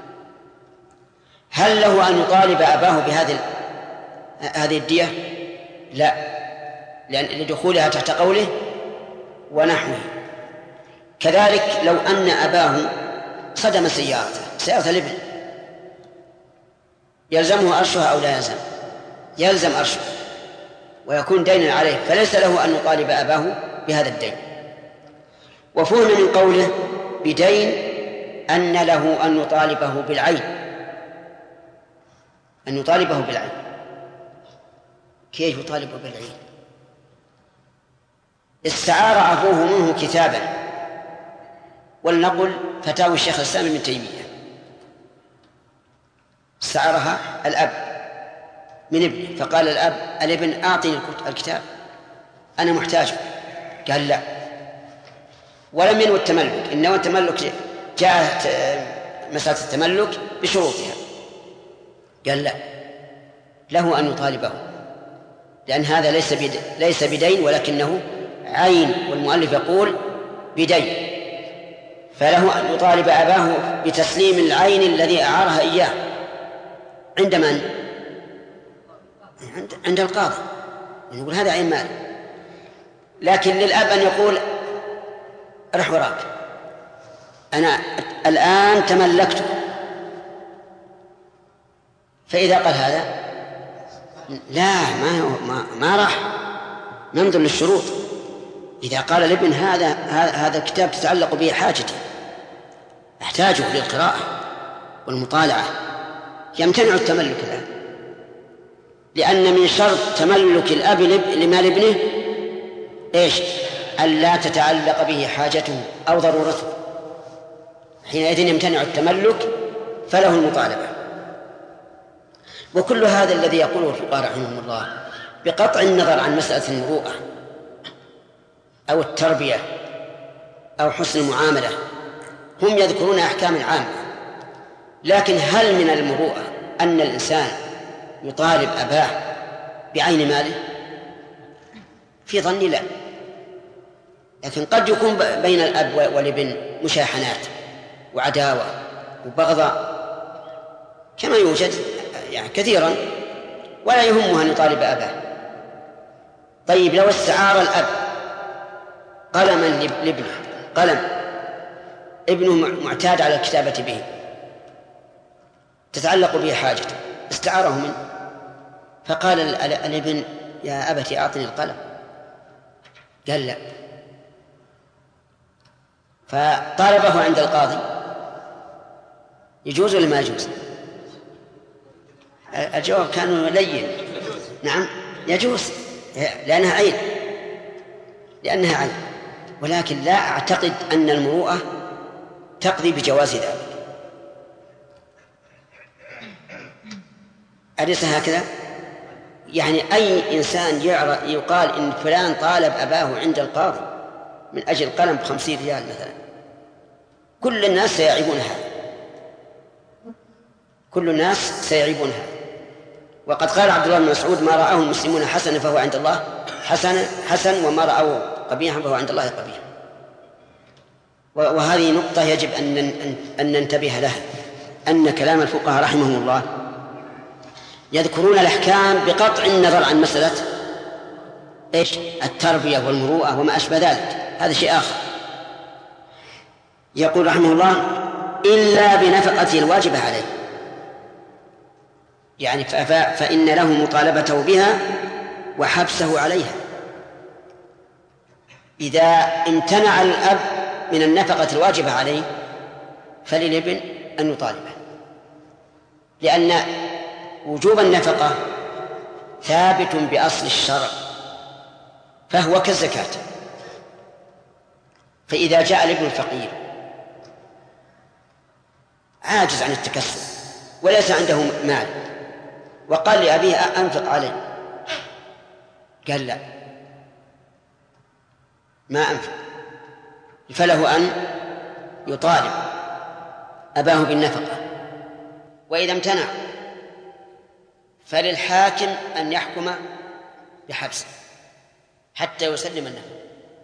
هل له أن يطالب أباه بهذه هذه الدية؟ لا، لأن لدخولها تحت قوله ونحوه. كذلك لو أن أباه صدم سيارته سيارة الابن يلزمه أرشها أو لا يلزم؟ يلزم أرشه ويكون دينا عليه، فليس له أن يطالب أباه بهذا الدين. وفهم من قوله بدين أن له أن يطالبه بالعين، أن يطالبه بالعين. كيف يطالبه بالعين؟ استعار أبوه منه كتابا، ولنقل فتاوى الشيخ الإسلام ابن تيمية، استعارها الأب من ابنه، فقال الأب الابن أعطني الكتاب أنا محتاج، قال لا، ولم ينوي التملك، إنما التملك جاءت مسألة التملك بشروطها، قال لا، له أن يطالبه، لأن هذا ليس ليس بدين ولكنه عين، والمؤلف يقول بدين، فله أن يطالب أباه بتسليم العين الذي أعارها إياه عند من؟ عند, عند القاضي، يقول هذا عين مال. لكن للأب أن يقول رح وراك، أنا الآن تملكته، فإذا قال هذا لا ما, ما, ما راح ننظر للشروط. إذا قال الابن هذا هذا الكتاب تتعلق به حاجتي، أحتاجه للقراءة والمطالعة، يمتنع التملك الآن، لأن من شرط تملك الأب لمال ابنه إيش؟ ألا تتعلق به حاجته أو ضرورته، حينئذ يمتنع التملك فله المطالبة. وكل هذا الذي يقوله الفقهاء رحمهم الله بقطع النظر عن مسألة المروءة أو التربية أو حسن المعاملة، هم يذكرون أحكام عامة، لكن هل من المروءة أن الإنسان يطالب أباه بعين ماله؟ في ظني لا، لكن قد يكون بين الأب والابن مشاحنات وعداوة وبغضاء كما يوجد يعني كثيرا، ولا يهمه أن يطالب أباه. طيب لو استعار الأب قلما لابنه، قلم ابنه معتاد على الكتابة به تتعلق به حاجته، استعاره منه، فقال الابن يا أبتي أعطني القلم، قال لا، فطالبه عند القاضي، يجوز ولا ما يجوز؟ الجواب كان لين، نعم يجوز، لأنها عين، لأنها عين، ولكن لا أعتقد أن المروءة تقضي بجواز ذلك. أليس هكذا؟ يعني أي إنسان يقال إن فلان طالب أباه عند القاضي من أجل قلم بخمسين ريال مثلا، كل الناس سيعيبون هذا، كل الناس سيعيبون هذا. وقد قال عبد الله بن مسعود ما رآه المسلمون حسنا فهو عند الله حسن حسن وما رأوه قبيحا فهو عند الله قبيح. وهذه نقطة يجب أن أن ننتبه لها، أن كلام الفقهاء رحمهم الله يذكرون الأحكام بقطع النظر عن مسألة إيش؟ التربية والمروءة وما أشبه ذلك، هذا شيء آخر. يقول رحمه الله إلا بنفقته الواجبة عليه، يعني فإن له مطالبته بها وحبسه عليها. إذا امتنع الأب من النفقة الواجبة عليه فللابن أن يطالبه، لأن وجوب النفقة ثابت بأصل الشرع فهو كالزكاة. فإذا جاء الابن الفقير عاجز عن التكسب وليس عنده مال وقال لأبيه أنفق عليه، قال لا ما أنفق، فله أن يطالب أباه بالنفقة. وإذا امتنع فللحاكم أن يحكم بحبسه حتى يسلم النفقة.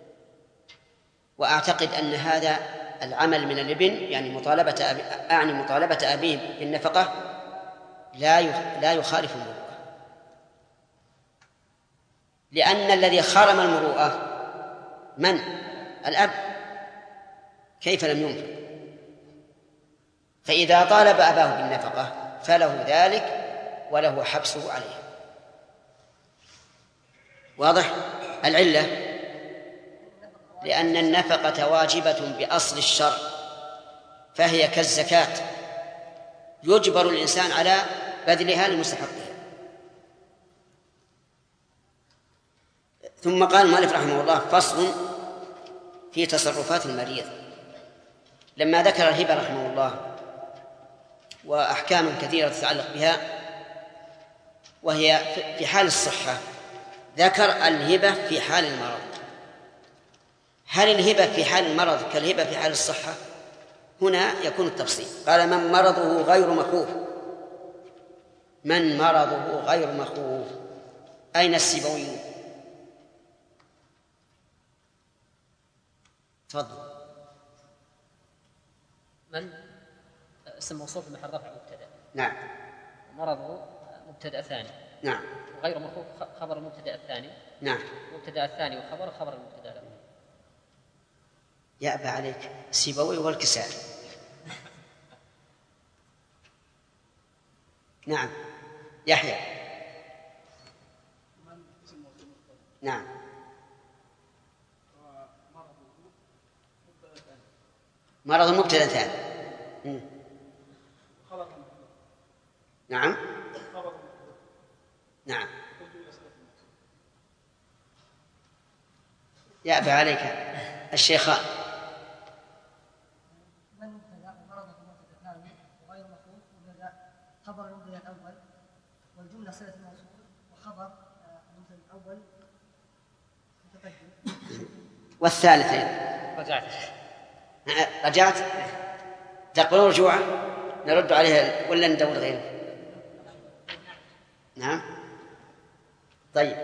وأعتقد أن هذا العمل من الابن يعني مطالبة أبي أعني مطالبة أبيه بالنفقة لا لا يخالف المروءة، لأن الذي خرم المروءة من؟ الأب، كيف لم ينفق؟ فإذا طالب أباه بالنفقة فله ذلك وله حبسه عليه. واضح؟ العلة لأن النفقة واجبة بأصل الشرع، فهي كالزكاة يجبر الإنسان على بذلها لمستحقها. ثم قال المؤلف رحمه الله: فصل في تصرفات المريض. لما ذكر الهبة رحمه الله وأحكام كثيرة تتعلق بها وهي في حال الصحة، ذكر الهبة في حال المرض. هل الهبة في حال المرض كالهبة في حال الصحة؟ هنا يكون التفصيل. قال: من مرضه غير مخوف. من مرضه غير مخوف. أين السيبوي؟ تفضل. من اسم موصول في محل رفع مبتدأ. نعم. مرضه مبتدأ ثاني. نعم. غير مخوف خبر المبتدأ الثاني. نعم. مبتدأ الثاني وخبر خبر المبتدأ الأول. يأبى عليك سيبوي والكسائي. نعم. يحيى. نعم. مرض مبتدأ ثاني. نعم. نعم. يأبى عليك الشيخان. من مبتدأ ومرضه مبتدأ ثاني وغير مخوف وبدأ خبر المبتدأ الأول والجملة صلة الموصول وخبر المبتدأ الأول متقدم. والثالثين رجعت. رجعت. تقبلون رجوعه؟ نرد عليها ولا ندور غيره؟ نعم. طيب.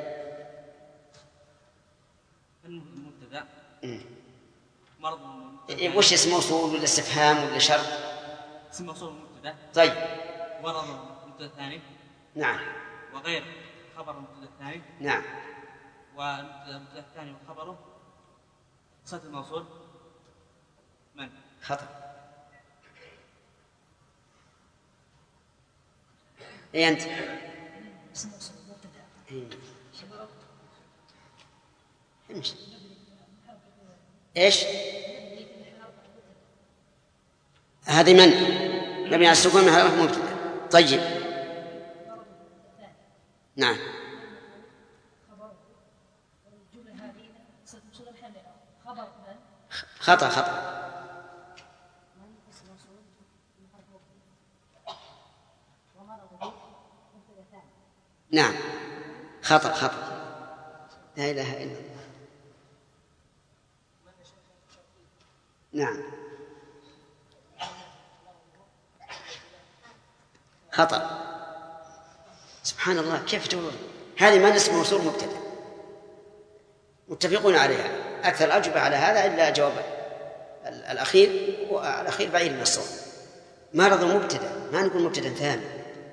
المبتدأ مرض وش اسم موصول ولا استفهام ولا شرط؟ اسم موصول مبتدأ. طيب. مرض مبتدأ ثاني. نعم. وغير خبر مبتدأ ثاني. نعم. والمبتدأ الثاني وخبره صلة الموصول من؟ خطأ. اي انت؟ امشي. ايش؟ هذه من؟ مبني على السكون من حرف مبتدأ. طيب. نعم. خطأ خطأ. نعم. خطأ خطأ. لا إله إلا الله. نعم. خطأ. سبحان الله، كيف تقولون هذه ما اسم موصول مبتدأ؟ متفقون عليها. أكثر الأجوبة على هذا إلا جواب الأخير، والأخير بعيد من الصواب. مرض مبتدأ، ما نقول مبتدأ ثاني،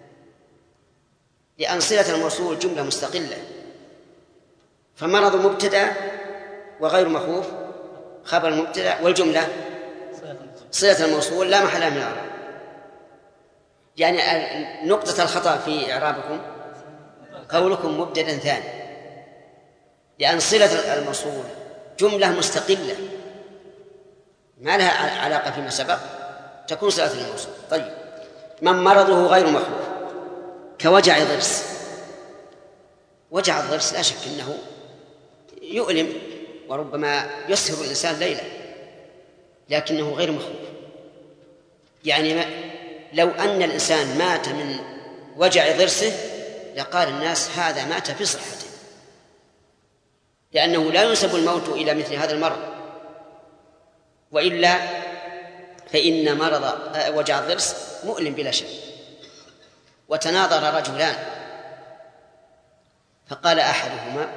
لأن صلة الموصول جملة مستقلة. فمرض مبتدأ وغير مخوف خبر مبتدأ، والجملة صلة الموصول لا محل من الإعراب. يعني نقطة الخطأ في إعرابكم قولكم مبتدأ ثاني، لأن صلة الموصول جملة مستقلة ما لها علاقة فيما سبق، تكون صلة الموصول. طيب. من مرضه غير مخوف كوجع ضرس. وجع الضرس لا شك أنه يؤلم وربما يسهر الإنسان ليلة، لكنه غير مخوف. يعني ما لو أن الإنسان مات من وجع ضرسه لقال الناس هذا مات في صحته، لأنه لا ينسب الموت إلى مثل هذا المرض، وإلا فإن مرض وجع الضرس مؤلم بلا شك. وتناظر رجلان فقال أحدهما: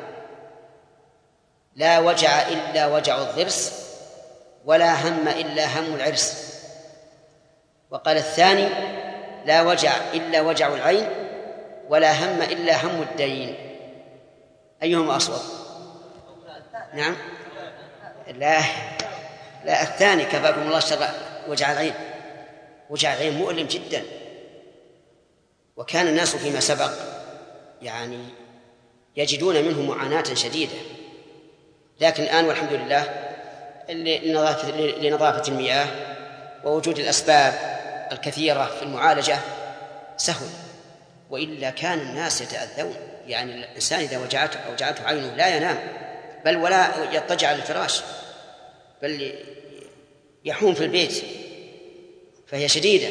لا وجع إلا وجع الضرس ولا هم إلا هم العرس. وقال الثاني: لا وجع إلا وجع العين ولا هم إلا هم الدين. أيهما أصوب؟ نعم. لا لا الثاني كفاكم الله شر وجع العين. وجع العين مؤلم جدا، وكان الناس فيما سبق يعني يجدون منه معاناة شديدة، لكن الآن والحمد لله لنظافة, لنظافة المياه ووجود الأسباب الكثيرة في المعالجة سهل، وإلا كان الناس يتأذون. يعني الإنسان إذا وجعته أو وجعته عينه لا ينام، بل ولا يضطجع على الفراش، بل يحوم في البيت، فهي شديدة.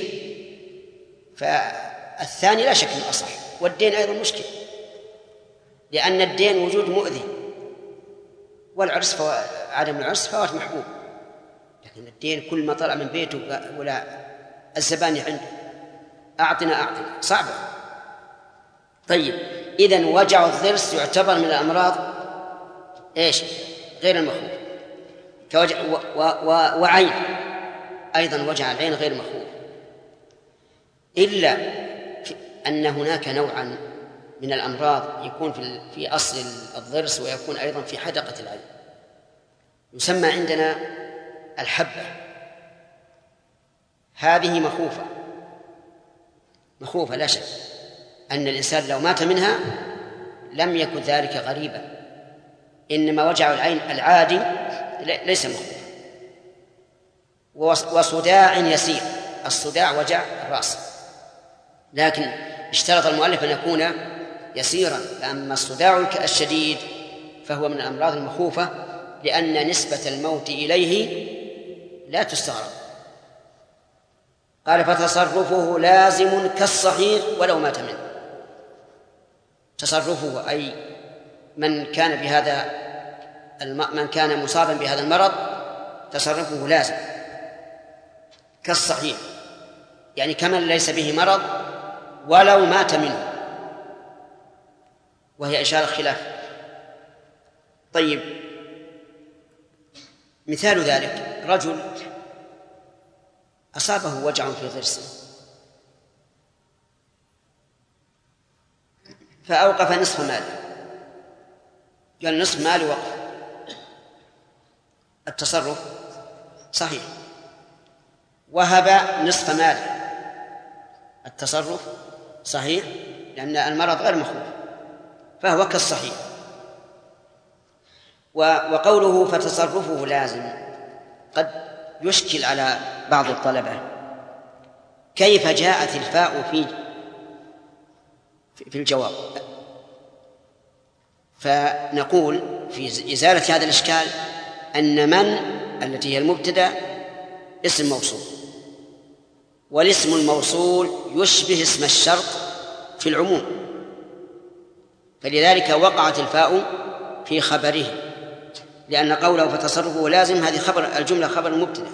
فالثاني لا شك أنه أصح. والدين أيضا مشكل، لأن الدين وجود مؤذي، والعرس فو... عدم العرس فوات محبوب، لكن الدين كل ما طلع من بيته ولا الزبان عنده أعطنا أعطنا صعبة. طيب إذن وجع الضرس يعتبر من الأمراض إيش غير المخوف كوجع و... و... و... وعين أيضا وجع العين غير مخوف، إلا أن هناك نوعا من الأمراض يكون في, في أصل الضرس ويكون أيضا في حدقة العين، يسمى عندنا الحبة. هذه مخوفة مخوفة لا شك أن الإنسان لو مات منها لم يكن ذلك غريبا، إنما وجع العين العادي ليس مخوفا. وصداع يسير، الصداع وجع الرأس، لكن اشترط المؤلف أن يكون يسيرا. أما الصداع الشديد فهو من الأمراض المخوفة، لأن نسبة الموت إليه لا تستغرب. قال فتصرفه لازم كالصحيح ولو مات منه. تصرفه أي من كان بهذا الم... من كان مصابا بهذا المرض تصرفه لازم كالصحيح، يعني كمن ليس به مرض ولو مات منه، وهي إشارة خلاف. طيب مثال ذلك رجل أصابه وجع في ضرسه فأوقف نصف ماله، قال نصف مالي وقف، التصرف صحيح. وهب نصف ماله، التصرف صحيح، لأن المرض غير مخوف فهو كالصحيح. وقوله فتصرفه لازم قد يشكل على بعض الطلبة، كيف جاءت الفاء في في الجواب؟ فنقول في إزالة هذا الإشكال أن من التي هي المبتدأ اسم موصول، والاسم الموصول يشبه اسم الشرط في العموم، فلذلك وقعت الفاء في خبره، لأن قوله فتصرفه لازم هذه خبر الجملة خبر المبتدأ.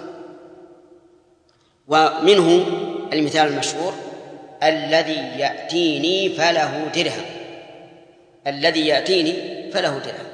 ومنه المثال المشهور الذي يأتيني فله درهم، الذي يأتيني فله درهم،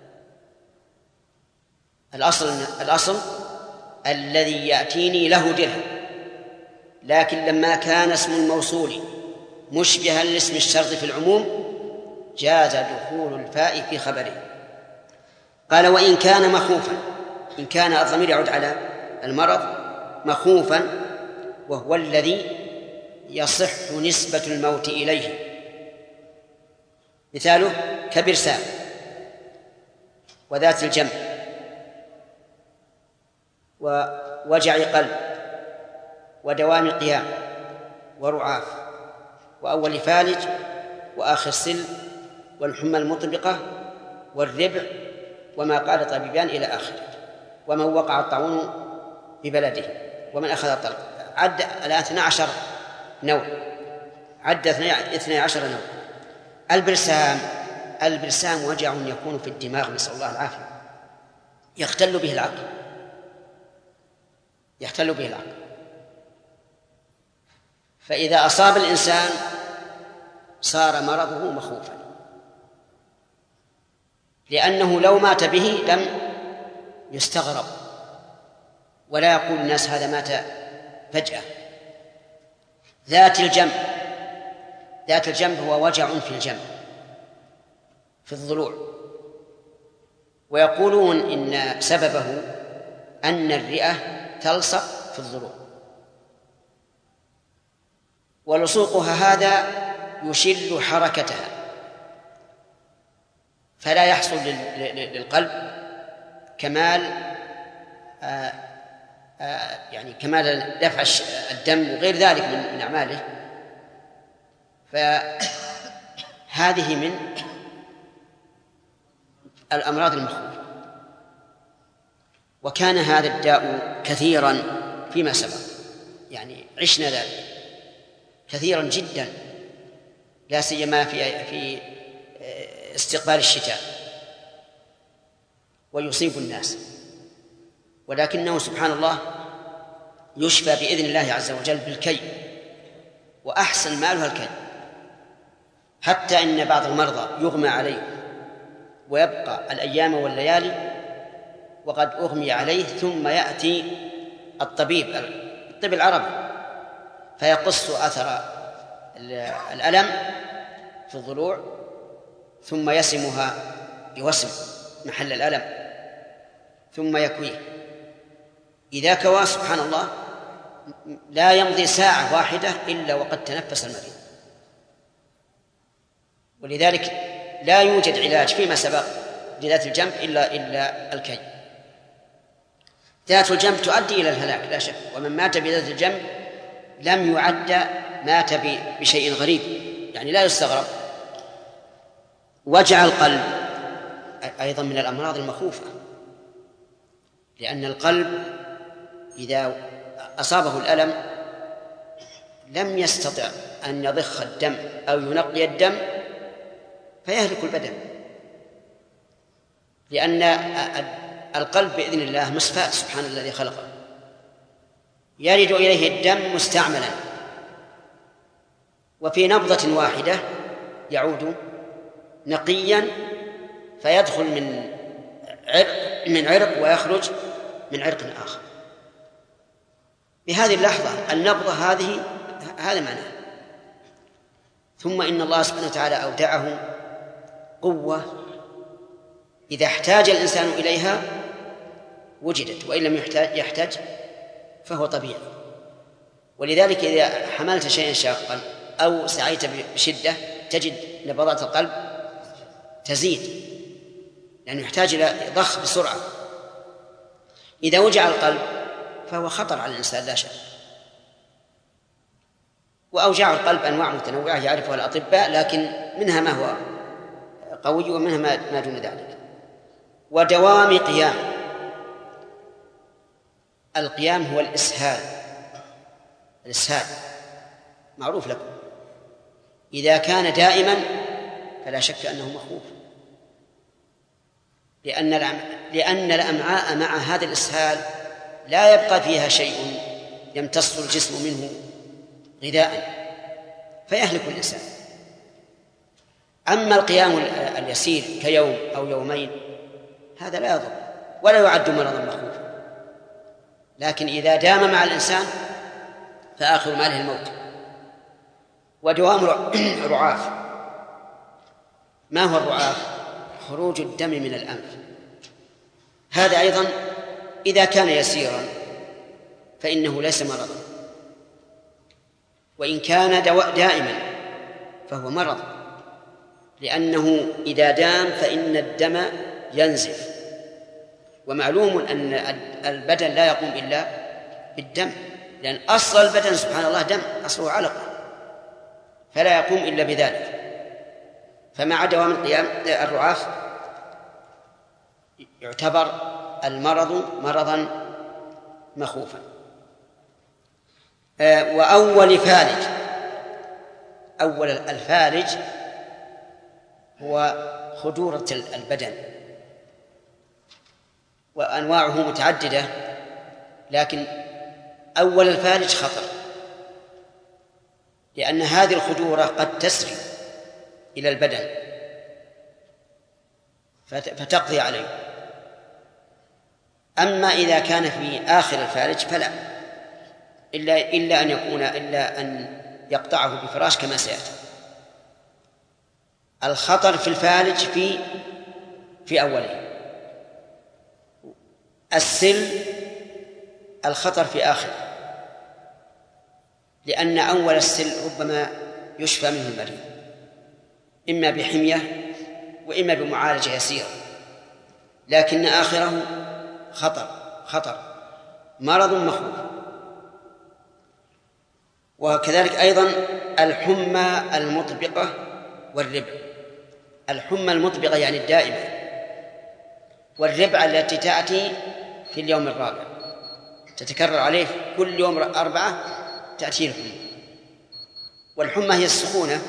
الأصل الأصل الذي يأتيني له درهم، لكن لما كان اسم الموصول مشبها لاسم الشرط في العموم جاز دخول الفاء في خبره. قال وإن كان مخوفا، إن كان الضمير يعود على المرض مخوفا وهو الذي يصح نسبة الموت إليه، مثاله كبرسام وذات الجنب ووجع قلب ودوام قيام ورعاف وأول فالج وآخر سل والحمى المطبقة والربع وما قال طبيبان إلى آخره، ومن وقع الطاعون ببلده ومن أخذ الطلق. عد الآن اثنا عشر نوع، عد اثني عشر نوع. البرسام البرسام وجع يكون في الدماغ، نسأل الله العافية، يختل به العقل يختل به العقل فإذا أصاب الإنسان صار مرضه مخوفا، لأنه لو مات به لم يستغرب ولا يقول الناس هذا مات فجأة. ذات الجنب ذات الجنب هو وجع في الجنب في الضلوع، ويقولون إن سببه أن الرئة تلصق في الضلوع، ولصوقها هذا يشل حركتها، فلا يحصل للقلب كمال آآ آآ يعني كمال دفع الدم وغير ذلك من أعماله. فهذه من الأمراض المخوفة، وكان هذا الداء كثيرا فيما سبق، يعني عشنا ذلك كثيرا جدا، لا سيما في في استقبال الشتاء ويصيب الناس، ولكنه سبحان الله يشفى بإذن الله عز وجل بالكي، وأحسن مالها الكي، حتى إن بعض المرضى يغمى عليه ويبقى الأيام والليالي وقد أغمي عليه، ثم يأتي الطبيب الطب العربي فيقص أثر الألم في الضلوع ثم يسمها بوسم محل الألم ثم يكويه. إذا كوى سبحان الله لا يمضي ساعة واحدة إلا وقد تنفس المريض. ولذلك لا يوجد علاج فيما سبق لذات الجنب إلا إلا الكي. ذات الجنب تؤدي إلى الهلاك لا شك، ومن مات بذات الجنب لم يعد مات بشيء غريب، يعني لا يستغرب. وجع القلب أيضا من الأمراض المخوفة، لأن القلب إذا أصابه الألم لم يستطع أن يضخ الدم أو ينقي الدم فيهلك البدن، لأن القلب بإذن الله مصفاة سبحان الذي خلقه، يرد إليه الدم مستعملا، وفي نبضة واحدة يعود نقيا فيدخل من عرق من عرق ويخرج من عرق آخر. بهذه اللحظة النبضة هذه هذا معناه. ثم إن الله سبحانه وتعالى أودعه قوة إذا احتاج الإنسان إليها وجدت، وإن لم يحتاج يحتاج فهو طبيعي. ولذلك إذا حملت شيئا شاقا أو سعيت بشدة تجد نبضات القلب تزيد، لأنه يحتاج إلى ضخ بسرعة. إذا وجع القلب فهو خطر على الإنسان لا شك. وأوجاع القلب أنواع متنوعة يعرفها الأطباء، لكن منها ما هو قوي ومنها ما دون ذلك. ودوام قيام، القيام هو الإسهال، الإسهال معروف لكم، إذا كان دائما فلا شك أنه مخوف، لأن لأن الأمعاء مع هذا الإسهال لا يبقى فيها شيء يمتص الجسم منه غذاء فيهلك الإنسان. أما القيام اليسير كيوم أو يومين هذا لا يضر ولا يعد مرضا مخوفا، لكن إذا دام مع الإنسان فآخر ماله الموت. ودوام رعاف، ما هو الرعاف؟ خروج الدم من الأنف، هذا أيضا إذا كان يسيرا فإنه ليس مرضا، وإن كان دائما فهو مرض، لأنه إذا دام فإن الدم ينزف، ومعلوم أن البدن لا يقوم إلا بالدم، لأن أصل البدن سبحان الله دم، أصله علقة، فلا يقوم إلا بذلك. فمع دوام القيام الرعاف يعتبر المرض مرضا مخوفا. وأول فالج، أول الفالج هو خدورة البدن، وأنواعه متعددة، لكن أول الفالج خطر، لأن هذه الخدورة قد تسري إلى البدن فتقضي عليه. أما إذا كان في آخر الفالج فلا، إلا إلا أن يكون إلا أن يقطعه بفراش كما سيأتي. الخطر في الفالج في في أوله. السل الخطر في آخر، لأن أول السل ربما يشفى منه المريض إما بحمية وإما بمعالجة يسيرة، لكن آخره خطر خطر مرض مخوف. وكذلك أيضا الحمى المطبقة والربع. الحمى المطبقة يعني الدائمة، والربع التي تأتي في اليوم الرابع تتكرر عليه كل يوم أربعة تأتي الحمى. والحمى هي السخونة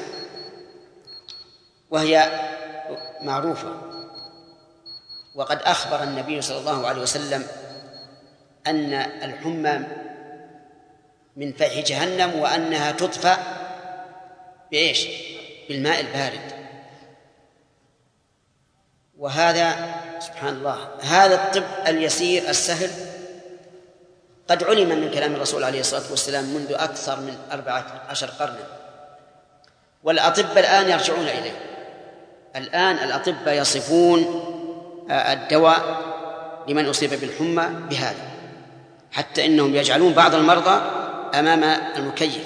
وهي معروفة، وقد أخبر النبي صلى الله عليه وسلم أن الحمى من فيح جهنم وأنها تطفأ بإيش؟ بالماء البارد. وهذا سبحان الله هذا الطب اليسير السهل قد علم من كلام الرسول عليه الصلاة والسلام منذ أكثر من أربعة عشر قرنا، والأطباء الآن يرجعون إليه. الآن الأطباء يصفون الدواء لمن أصيب بالحمى بهذا، حتى إنهم يجعلون بعض المرضى أمام المكيف.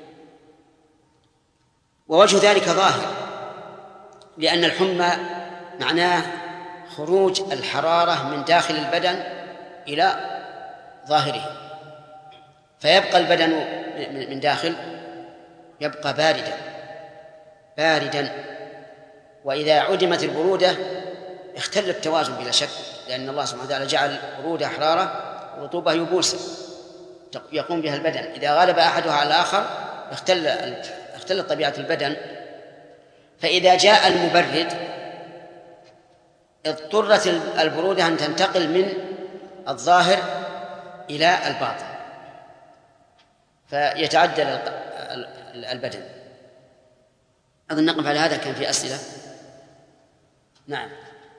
ووجه ذلك ظاهر، لأن الحمى معناه خروج الحرارة من داخل البدن إلى ظاهره، فيبقى البدن من داخل يبقى باردا باردا وإذا عدمت البرودة اختل التوازن بلا شك، لأن الله سبحانه وتعالى جعل برودة حرارة ورطوبة يبوسة يقوم بها البدن. إذا غلب أحدها على الآخر اختل اختلت طبيعة البدن. فإذا جاء المبرد اضطرت البرودة أن تنتقل من الظاهر إلى الباطن فيتعدل البدن. أظن نقف على هذا. كان في أسئلة؟ نعم.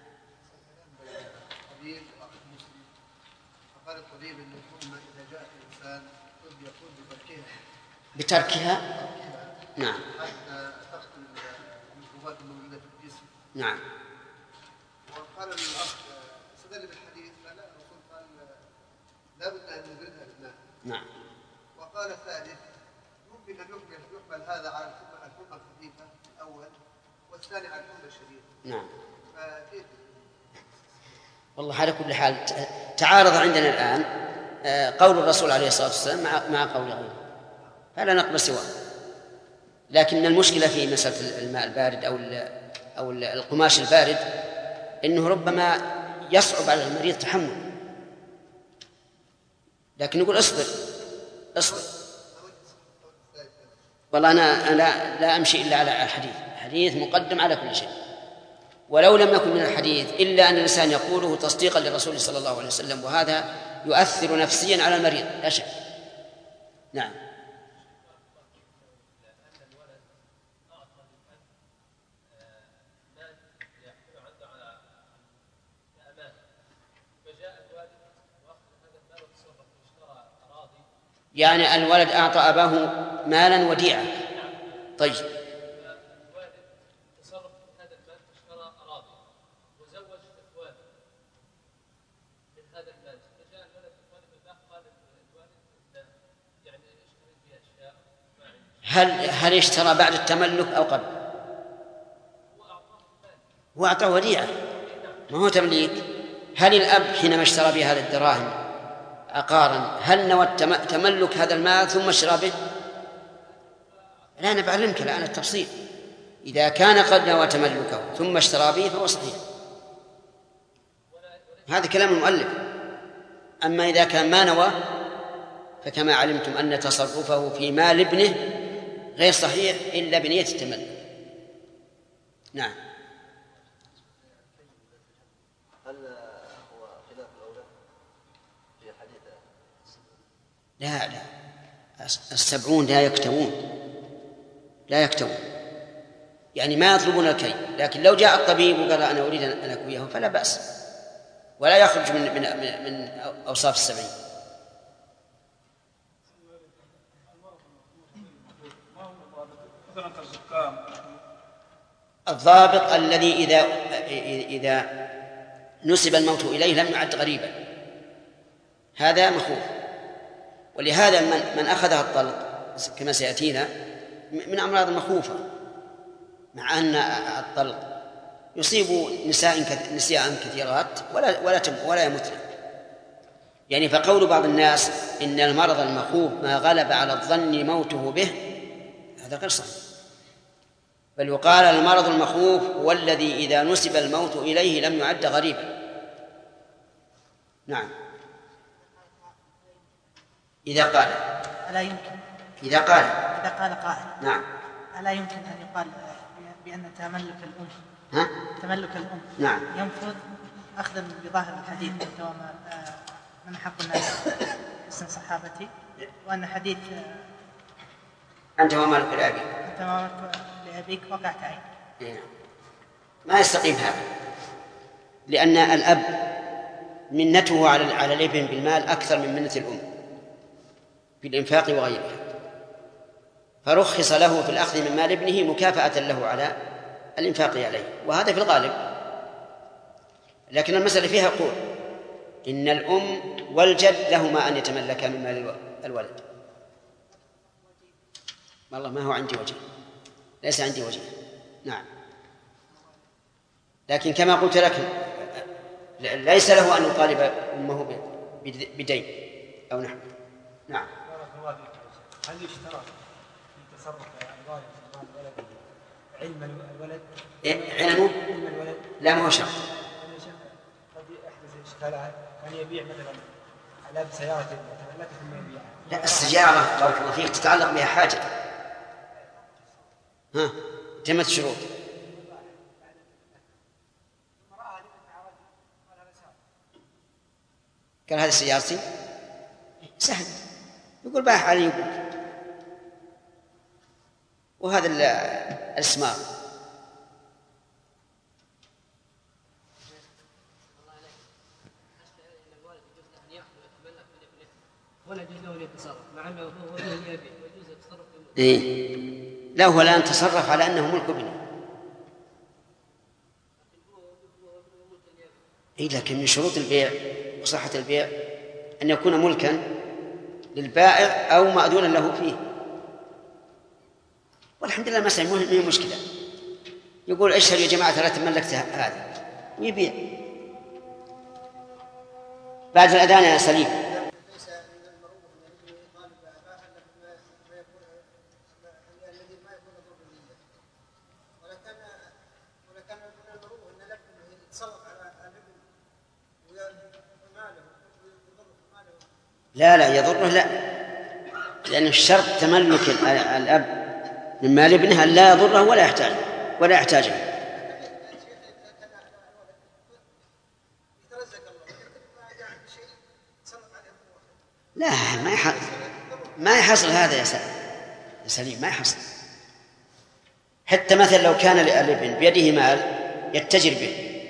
قال الطبيب أن الحمى إذا جاءت الإنسان قد يكون بتركها بتركها نعم حتى تقتل الميكروبات الموجودة في الجسم. نعم. وقال الأخ استدل بالحديث لا لا الرسول قال لا بد أن نبردها بالماء. نعم. وقال الثالث ممكن أن يقبل يقبل هذا على الحمى الحمى الخفيفة الأول والثاني على الحمى الشديدة. نعم. فكيف؟ والله على كل حال تعارض عندنا الآن قول الرسول عليه الصلاة والسلام مع مع قول غيره، فلا نقبل سواه. لكن المشكلة في مسألة الماء البارد أو أو القماش البارد إنه ربما يصعب على المريض تحمل، لكن يقول اصبر اصبر. والله أنا لا لا أمشي إلا على الحديث، الحديث مقدم على كل شيء، ولو لم يكن من الحديث إلا أن الإنسان يقوله تصديقا للرسول صلى الله عليه وسلم، وهذا يؤثر نفسيا على المريض لا شك. نعم. يعني الولد أعطى أباه مالا وديعة. طيب. هل هل اشترى بعد التملك أو قبل؟ هو أعطى وديعة ما هو تمليك. هل الأب حينما اشترى بهذه الدراهم عقارا هل نوى تملك هذا المال ثم اشترى به؟ لا، أنا بعلمك الآن التفصيل. إذا كان قد نوى تملكه ثم اشترى به فهو صحيح، هذا كلام المؤلف. أما إذا كان ما نوى فكما علمتم أن تصرفه في مال ابنه غير صحيح إلا بنية التملك. نعم. هل هو خلاف الأولى في حديث؟ لا لا السبعون لا يكتوون لا يكتوون يعني ما يطلبون الكي، لكن لو جاء الطبيب وقال أنا أريد أن أكويه فلا بأس، ولا يخرج من من من أوصاف السبعين. الضابط الذي إذا إذا نسب الموت إليه لم يعد غريبا، هذا مخوف. ولهذا من, من أخذها الطلق كما سيأتينا من أمراض المخوفة، مع أن الطلق يصيب نساء نساء كثيرات ولا ولا ولا يمتن. يعني فقول بعض الناس إن المرض المخوف ما غلب على الظن موته به هذا غير صحيح، بل يقال المرض المخوف هو الذي إذا نسب الموت إليه لم يعد غريبا. نعم. إذا قال ألا يمكن إذا قال إذا قال قائل نعم ألا يمكن أن يقال بأن تملك الأم ها؟ تملك الأم نعم ينفذ أخذا بظاهر الحديث من حق الناس حسن صحابتي، وأن حديث أنت ومالك لأبيك أنت ومالك لأبيك وقعت عين. ما يستقيم هذا، لأن الأب منته على على الابن بالمال أكثر من منة الأم بالإنفاق وغيرها، فرخص له في الأخذ من مال ابنه مكافأة له على الإنفاق عليه، وهذا في الغالب. لكن المسألة فيها قول إن الأم والجد لهما أن يتملكا من مال الولد. والله ما هو عندي وجه، ليس عندي وجه. نعم. لكن كما قلت لك ليس له أن يطالب أمه بدين أو نحو. نعم. هل يشترط في تصرف الوالد مال ولده علم الولد؟ علمه؟ علم الولد؟ لا، ما هو شرط. قد يحدث إشكالات، كان يبيع مثلا على سيارة تملكها ثم يبيعها. لا، السيارة بارك الله فيك تتعلق بها حاجة. ها تمت شروط. قال هذه سيارتي سهل، يقول باح علي يقول. وهذا الاسمار ولا يجوز له يتصرف مع انه هو ولي يبي ويجوز التصرف. إيه؟ لا، هو الآن تصرف على أنه ملك ابنه. إيه، لكن من شروط البيع وصحة البيع أن يكون ملكا للبائع أو مأذونا له فيه. والحمد لله مسألة ما هي مشكلة، يقول اشهد يا جماعة لا تملكت هذا ويبيع بعد الأذان يا سليم. لا لا يضره، لا، لأن الشرط تملك الأب من مال ابنه لا يضره ولا يحتاج ولا يحتاجه. لا، ما يحصل ما يحصل هذا يا سليم، ما يحصل. حتى مثلا لو كان للابن بيده مال يتجر به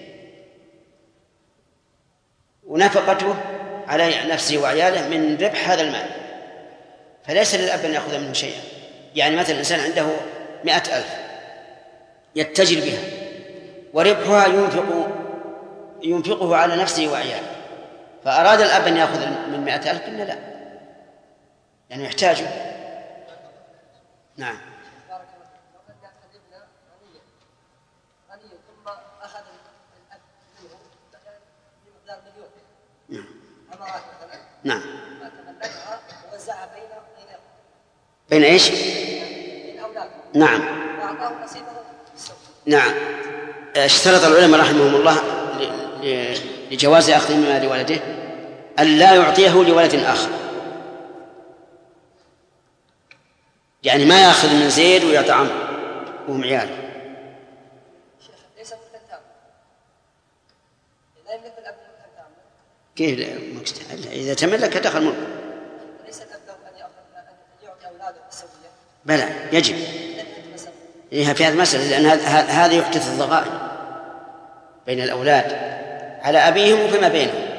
ونفقته على نفسه وعياله من ربح هذا المال، فليس للأب أن يأخذ منه شيئا. يعني مثلا الإنسان عنده مئة ألف يتجر بها وربحها ينفق ينفقه على نفسه وعياله، فأراد الأب أن يأخذ من مئة ألف قلنا لا، يعني يحتاجه. نعم. نعم. بين ايش؟ نعم. نعم. اشترط العلماء رحمهم الله لجواز اخذ من مال ولده أن لا يعطيه لولد آخر، يعني ما يأخذ من زيد ويعطي عمرو وهم عياله. كيف إذا تملك دخل ملك؟ ليس الأب له أن يعطي أولاده بالسوية؟ بلى، يجب. إيه في هذه المسألة، لأن هذا يحدث الضغائن بين الأولاد على أبيهم وفيما بينهم.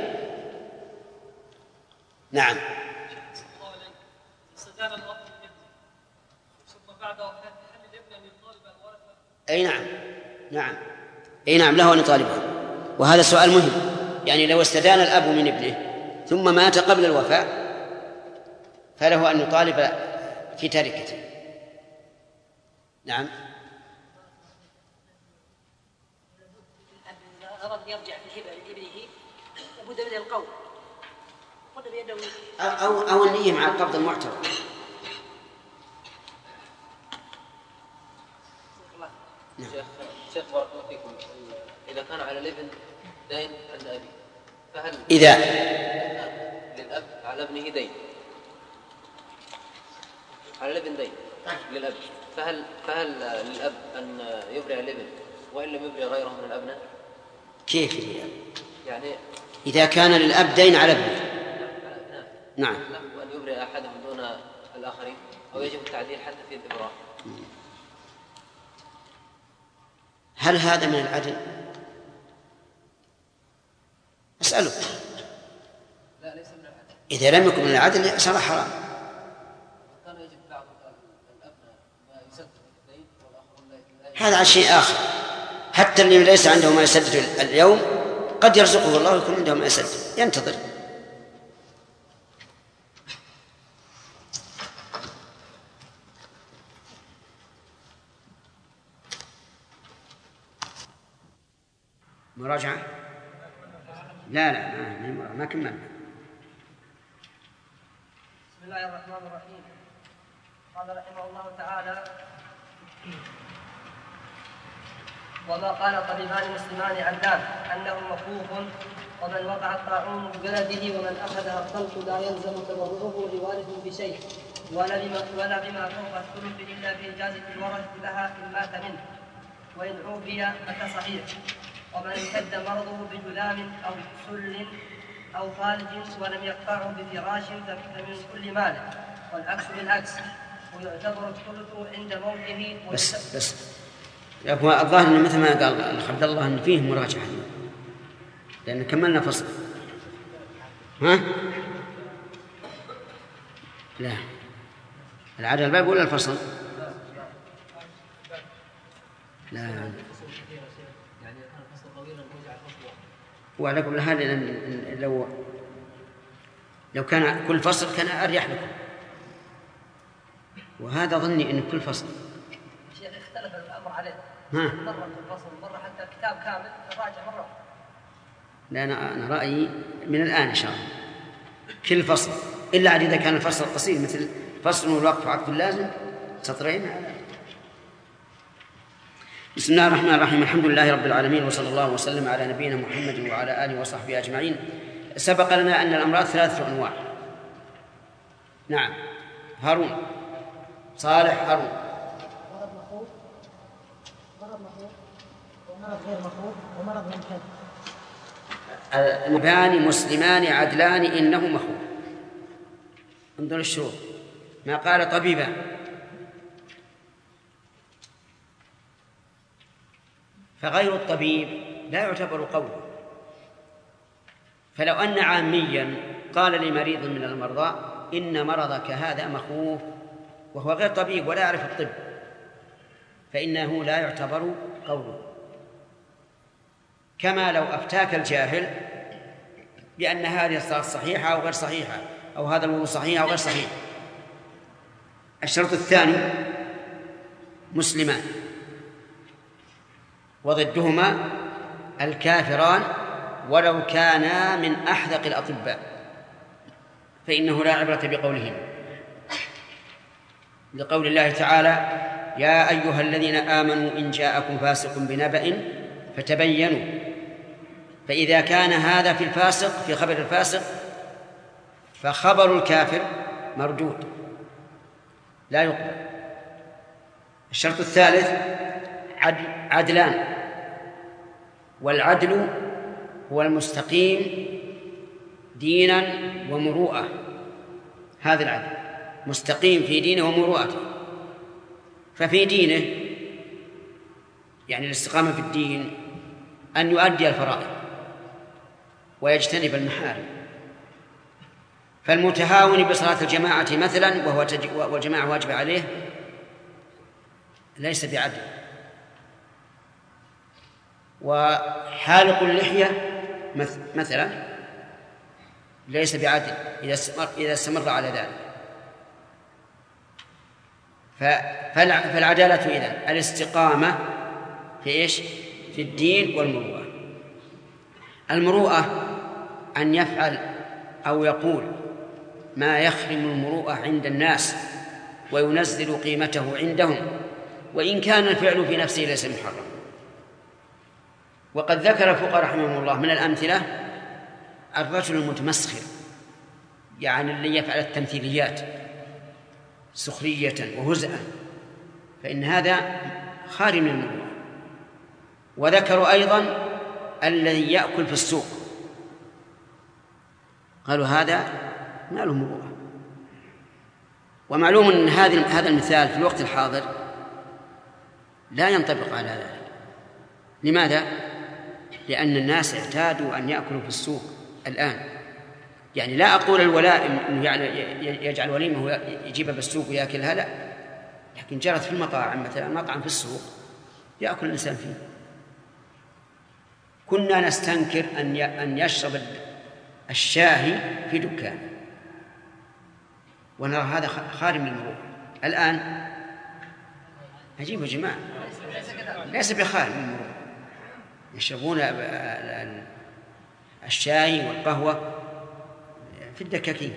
نعم. أي نعم، نعم، أي نعم له أن يطالبه، وهذا سؤال مهم. يعني لو استدان الأب من ابنه ثم مات قبل الوفاة فله أن يطالب في تركته. نعم. أراد أن يرجع في الهبة لابنه لابد من القول أو أو النية مع القبض المعتبر. شيخ شيخ بارك الله فيكم، إذا كان على الابن دين عند أبي، فهل إذا للأب على ابنه دين، على الابن دين للأب، فهل فهل للأب أن يبرئ الابن وإن لم يبرئ غيره من الأبناء؟ كيف يعني؟ يعني إذا كان للأب دين على ابنه نعم، وأن يبرئ أحدهم دون الآخرين، أو يجب التعديل حتى في الإبراء؟ هل هذا من العدل؟ أسألك. لا ليس من العدل. إذا لم يكن من العدل صار حرام. كان يجب بعض الأبناء ما يسدد الدين والآخرون لا. هذا شيء آخر. حتى اللي ليس عنده ما يسدد اليوم قد يرزقه الله ويكون عنده ما يسدد، ينتظر. مراجعة؟ لا لا ما ما كملنا. بسم الله الرحمن الرحيم. قال رحمه الله تعالى: وما قال طبيبان مسلمان عدلان أنه مخوف، ومن وقع الطاعون ببلده ومن أخذها الخلق لا يلزم تبرعه لوارث بشيء، ولا بما ولا بما فوق الثلث إلا في إجازة الورثة لها إن مات منه، وإن عوفي فكصحيح. ومن اشتد مرضه بجذام أو سل أو فالج ولم يقطعه بفراش فمن كل ماله، والعكس بالعكس، ويعتبر الثلث عند موته. بس بس يا أبو الظاهر إن مثل ما قال الأخ عبد الله إن فيه مراجعة، لأن كملنا فصل. ها؟ لا، العدل الباب ولا الفصل؟ لا. وعلى كل حال لو لو كان كل فصل كان أريح لكم، وهذا ظني إن كل فصل. شيخ اختلف الأمر عليه. ها. مرة كل فصل، مرة حتى كتاب كامل نراجع مرة. لا أنا أنا رأيي من الآن إن شاء الله كل فصل، إلا عاد إذا كان الفصل قصير مثل فصل والوقف عقد لازم سطرين. بسم الله الرحمن الرحيم. الحمد لله رب العالمين، وصلى الله وسلم على نبينا محمد وعلى آله وصحبه أجمعين. سبق لنا أن الأمراض ثلاثة أنواع. نعم. هارون صالح. هارون. مرض مخوف، مرض مخوف، ومرض غير مخوف، ومرض ممكن. النبان مسلمان عدلان إنه مخوف. انظر الشروط. ما قال طبيبا، فغير الطبيب لا يعتبر قوله. فلو أن عاميا قال لمريض من المرضى إن مرضك هذا مخوف وهو غير طبيب ولا يعرف الطب، فإنه لا يعتبر قوله. كما لو أفتاك الجاهل بأن هذه الصلاة صحيحة أو غير صحيحة، أو هذا الوضوء صحيح أو غير صحيح. الشرط الثاني مسلمان، وضدهما الكافران ولو كانا من أحذق الأطباء، فإنه لا عبرة بقولهم، لقول الله تعالى: يا أيها الذين آمنوا إن جاءكم فاسق بنبأ فتبينوا. فإذا كان هذا في الفاسق في خبر الفاسق فخبر الكافر مردود لا يقبل. الشرط الثالث عدلان، والعدل هو المستقيم دينا ومروءة. هذا العدل مستقيم في دينه ومروءته. ففي دينه يعني الاستقامة في الدين أن يؤدي الفرائض ويجتنب المحارم. فالمتهاون بصلاة الجماعة مثلا وهو تج... والجماعة واجب عليه ليس بعدل. وحالق اللحية مثلا ليس بعدل إذا استمر, إذا استمر على ذلك. فالعدالة إذن الاستقامة في إيش؟ في الدين والمروءة. المروءة أن يفعل أو يقول ما يخرم المروءة عند الناس وينزل قيمته عندهم، وإن كان الفعل في نفسه ليس محرم. وقد ذكر الفقهاء رحمهم الله من الأمثلة الرجل المتمسخر، يعني الذي يفعل التمثيليات سخرية وهزءا، فإن هذا خارج من المروءة. وذكروا أيضا الذي يأكل في السوق، قالوا هذا ما له مروءة. ومعلوم أن هذا المثال في الوقت الحاضر لا ينطبق على ذلك. لماذا؟ لأن الناس اعتادوا أن يأكلوا في السوق الآن. يعني لا أقول الولائم أنه يجعل وليمه يجيبها بالسوق ويأكلها، لا، لكن جرت في المطاعم، مثلا مطعم في السوق يأكل الإنسان فيه. كنا نستنكر أن يشرب الشاهي في دكان، ونرى هذا خارج من المروءة. الآن عجيب يا جماعة، ليس بخارج من المروءة، يشربون الشاي والقهوة في الدكاكين.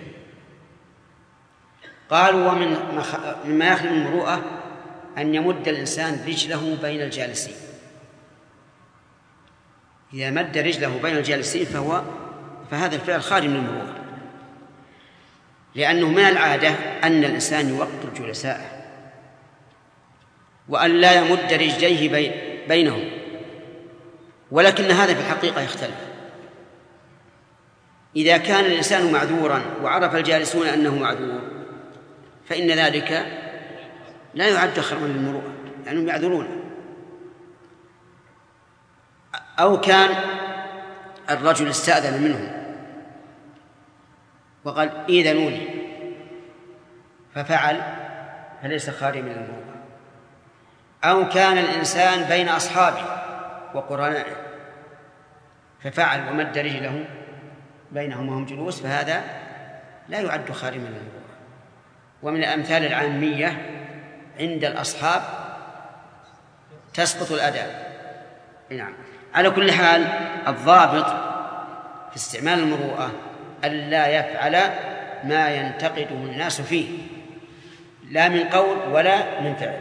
قالوا ومن مما يخرج من المروءة أن يمد الإنسان رجله بين الجالسين. إذا مد رجله بين الجالسين فهو فهذا الفعل خارج من المروءة، لأنه من العادة أن الإنسان يوقر جلساءه وأن لا يمد رجليه بين بينهم، ولكن هذا في الحقيقة يختلف. إذا كان الإنسان معذورا وعرف الجالسون أنه معذور فإن ذلك لا يعد خرما للمروءة لأنهم يعذرون. أو كان الرجل استأذن منهم وقال إذنوني ففعل فليس خارج من المروءة. أو كان الإنسان بين أصحابه وقرنائه ففعل ومد رجله بينهم وهم جلوس، فهذا لا يعد خارج من المروءة. ومن الأمثال العامية عند الأصحاب تسقط الأداة. نعم. على كل حال الضابط في استعمال المروءة ألا يفعل ما ينتقده الناس فيه، لا من قول ولا من فعل.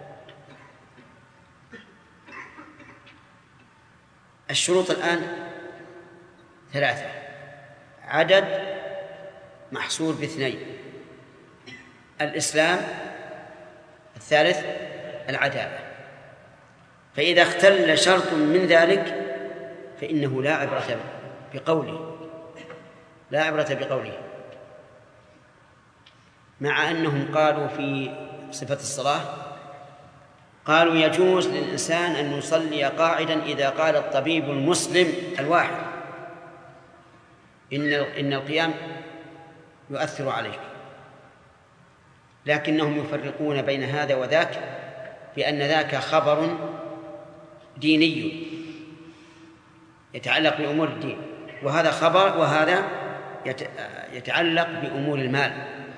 الشروط الآن ثلاثة، عدد محصور باثنين، الإسلام، الثالث العدالة. فإذا اختل شرط من ذلك فإنه لا عبرة بقوله لا عبرة بقوله مع أنهم قالوا في صفة الصلاة، قالوا يجوز للإنسان أن يصلي قاعدا إذا قال الطبيب المسلم الواحد إن إن القيام يؤثر عليك، لكنهم يفرقون بين هذا وذاك بأن ذاك خبر ديني يتعلق بأمور الدين، وهذا خبر وهذا يتعلق بأمور المال.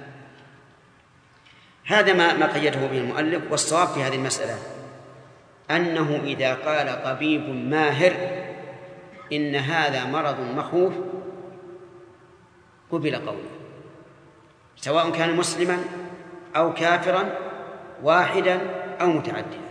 هذا ما ما قيده به المؤلف. والصواب في هذه المسألة أنه إذا قال طبيب ماهر إن هذا مرض مخوف قبل قوله، سواء كان مسلما أو كافرا، واحدا أو متعددا.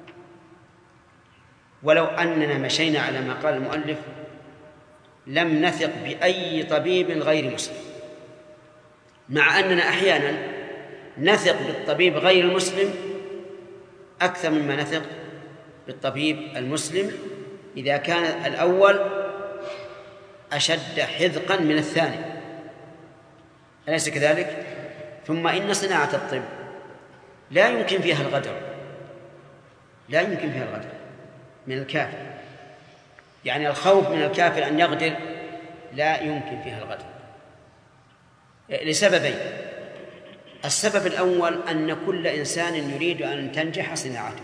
ولو أننا مشينا على ما قال المؤلف لم نثق بأي طبيب غير مسلم، مع أننا أحيانا نثق بالطبيب غير المسلم أكثر مما نثق بالطبيب المسلم إذا كان الأول أشد حذقا من الثاني، أليس كذلك؟ ثم إن صناعة الطب لا يمكن فيها الغدر، لا يمكن فيها الغدر من الكافر، يعني الخوف من الكافر أن يغدر لا يمكن فيها الغدر لسببين. السبب الأول أن كل إنسان يريد أن تنجح صناعته،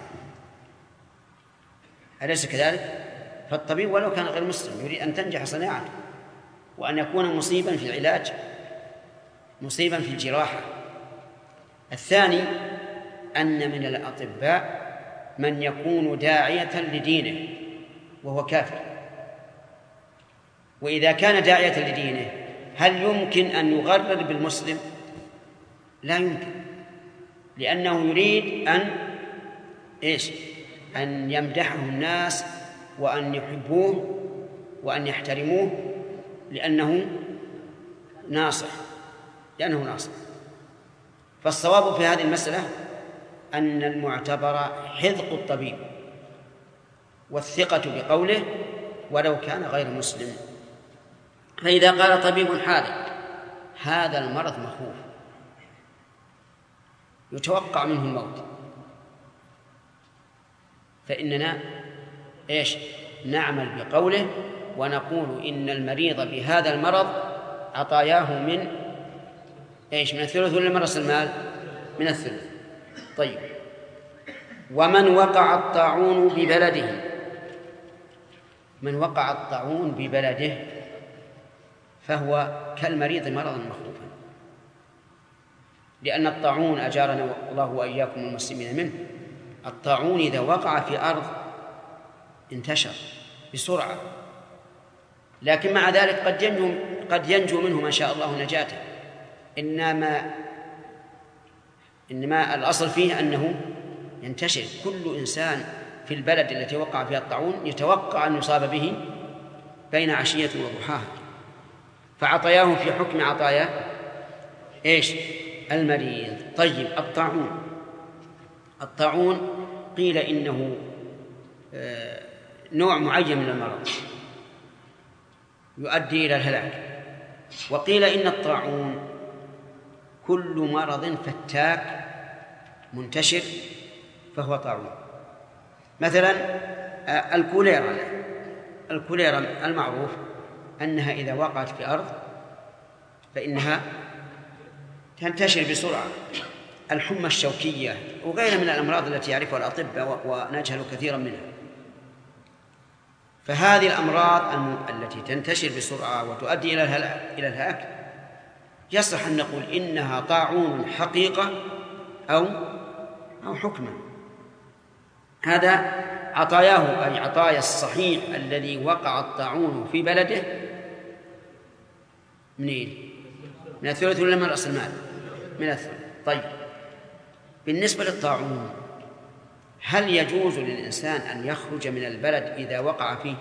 أليس كذلك؟ فالطبيب ولو كان غير مسلم يريد أن تنجح صناعته وأن يكون مصيبا في العلاج، مصيبا في الجراحة. الثاني أن من الأطباء من يكون داعية لدينه وهو كافر، وإذا كان داعية لدينه هل يمكن أن يغرر بالمسلم؟ لا يمكن، لأنه يريد أن إيش؟ أن يمدحه الناس وأن يحبوه وأن يحترموه لأنه ناصح لأنه ناصح فالصواب في هذه المسألة أن المعتبر حذق الطبيب والثقة بقوله ولو كان غير مسلم. فإذا قال طبيب حاذق هذا المرض مخوف يتوقع منه الموت، فإننا إيش؟ نعمل بقوله ونقول إن المريض بهذا المرض عطاياه من إيش؟ من الثلث ولا من رأس المال؟ من الثلث. طيب، ومن وقع الطاعون ببلده، من وقع الطاعون ببلده فهو كالمريض مرضا مخوفا، لأن الطاعون أجارنا الله وإياكم المسلمين منه، الطاعون إذا وقع في أرض انتشر بسرعة، لكن مع ذلك قد ينجو, قد ينجو منه ما شاء الله نجاته، إنما إنما الأصل فيه أنه ينتشر. كل إنسان في البلد التي وقع فيها الطاعون يتوقع أن يصاب به بين عشية وضحاها، فعطاياه في حكم عطايا إيش؟ المريض. طيب، الطاعون الطاعون قيل إنه نوع معين من المرض يؤدي إلى الهلاك، وقيل إن الطاعون كل مرض فتاك منتشر فهو طاعون. مثلا الكوليرا الكوليرا المعروف أنها إذا وقعت في أرض فإنها تنتشر بسرعة. الحمى الشوكية وغيرها من الأمراض التي يعرفها الأطباء ونجهل كثيرا منها. فهذه الأمراض التي تنتشر بسرعة وتؤدي إلى الهلاك يصح أن نقول إنها طاعون حقيقة أو أو حكما. هذا عطاياه أي عطايا الصحيح الذي وقع الطاعون في بلده منين؟ من الثلث ولا من رأس المال؟ من الثلث. طيب، بالنسبة للطاعون هل يجوز للإنسان أن يخرج من البلد إذا وقع فيه؟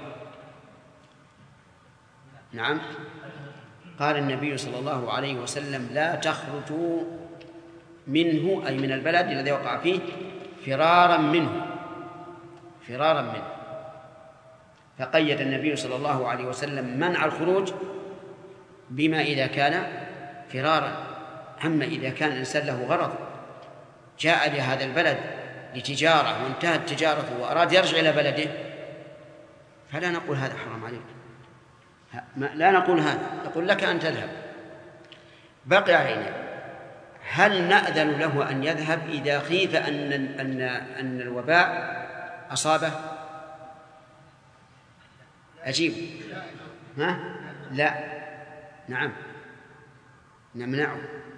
نعم، قال النبي صلى الله عليه وسلم لا تخرجوا منه أي من البلد الذي وقع فيه فرارا منه فرارا منه فقيد النبي صلى الله عليه وسلم منع الخروج بما إذا كان فرارا. أما إذا كان الإنسان له غرض جاء لهذا البلد لتجارة وانتهت تجارته وأراد يرجع إلى بلده فلا نقول هذا حرام عليك، لا نقول هذا، نقول لك أن تذهب. بقي علينا هل نأذن له أن يذهب إذا خيف أن أن أن الوباء أصابه؟ أجيب ها؟ لا، نعم نمنعه.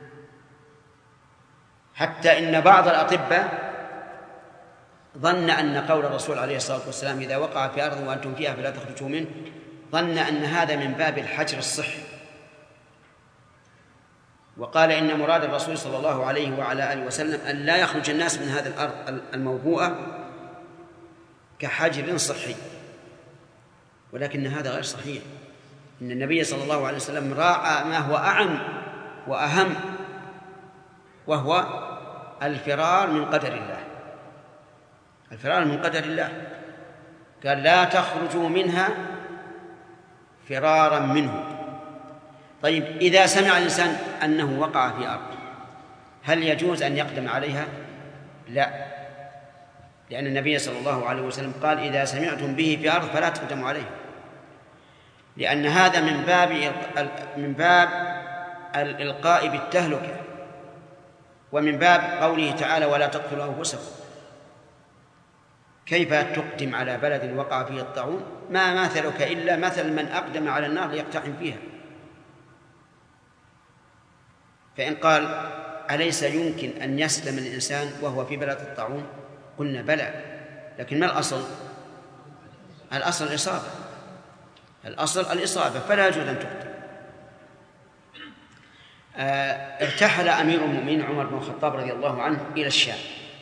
حتى إن بعض الأطباء ظن أن قول الرسول عليه الصلاة والسلام إذا وقع في أرض وأنتم فيها فلا تخرجوا منه ظن أن هذا من باب الحجر الصحي، وقال إن مراد الرسول صلى الله عليه وعلى آله وسلم أن لا يخرج الناس من هذه الأرض الموبوءة كحجر صحي، ولكن هذا غير صحيح. إن النبي صلى الله عليه وسلم راعى ما هو أعم وأهم، وهو الفرار من قدر الله، الفرار من قدر الله. قال لا تخرجوا منها فرارا منه. طيب، إذا سمع الإنسان أنه وقع في أرض هل يجوز أن يقدم عليها؟ لا، لأن النبي صلى الله عليه وسلم قال إذا سمعتم به في أرض فلا تقدموا عليه، لأن هذا من باب من باب الإلقاء بالتهلكة، ومن باب قوله تعالى ولا تقتلوا أنفسكم. كيف تقدم على بلد وقع فيه الطاعون؟ ما مثلك إلا مثل من أقدم على النار ليقتحم فيها. فإن قال أليس يمكن أن يسلم الإنسان وهو في بلد الطاعون؟ قلنا بلى، لكن ما الأصل؟ الأصل الإصابة، الأصل الإصابة، فلا يجوز أن تقتل. آه ارتحل أمير المؤمنين عمر بن الخطاب رضي الله عنه إلى الشام،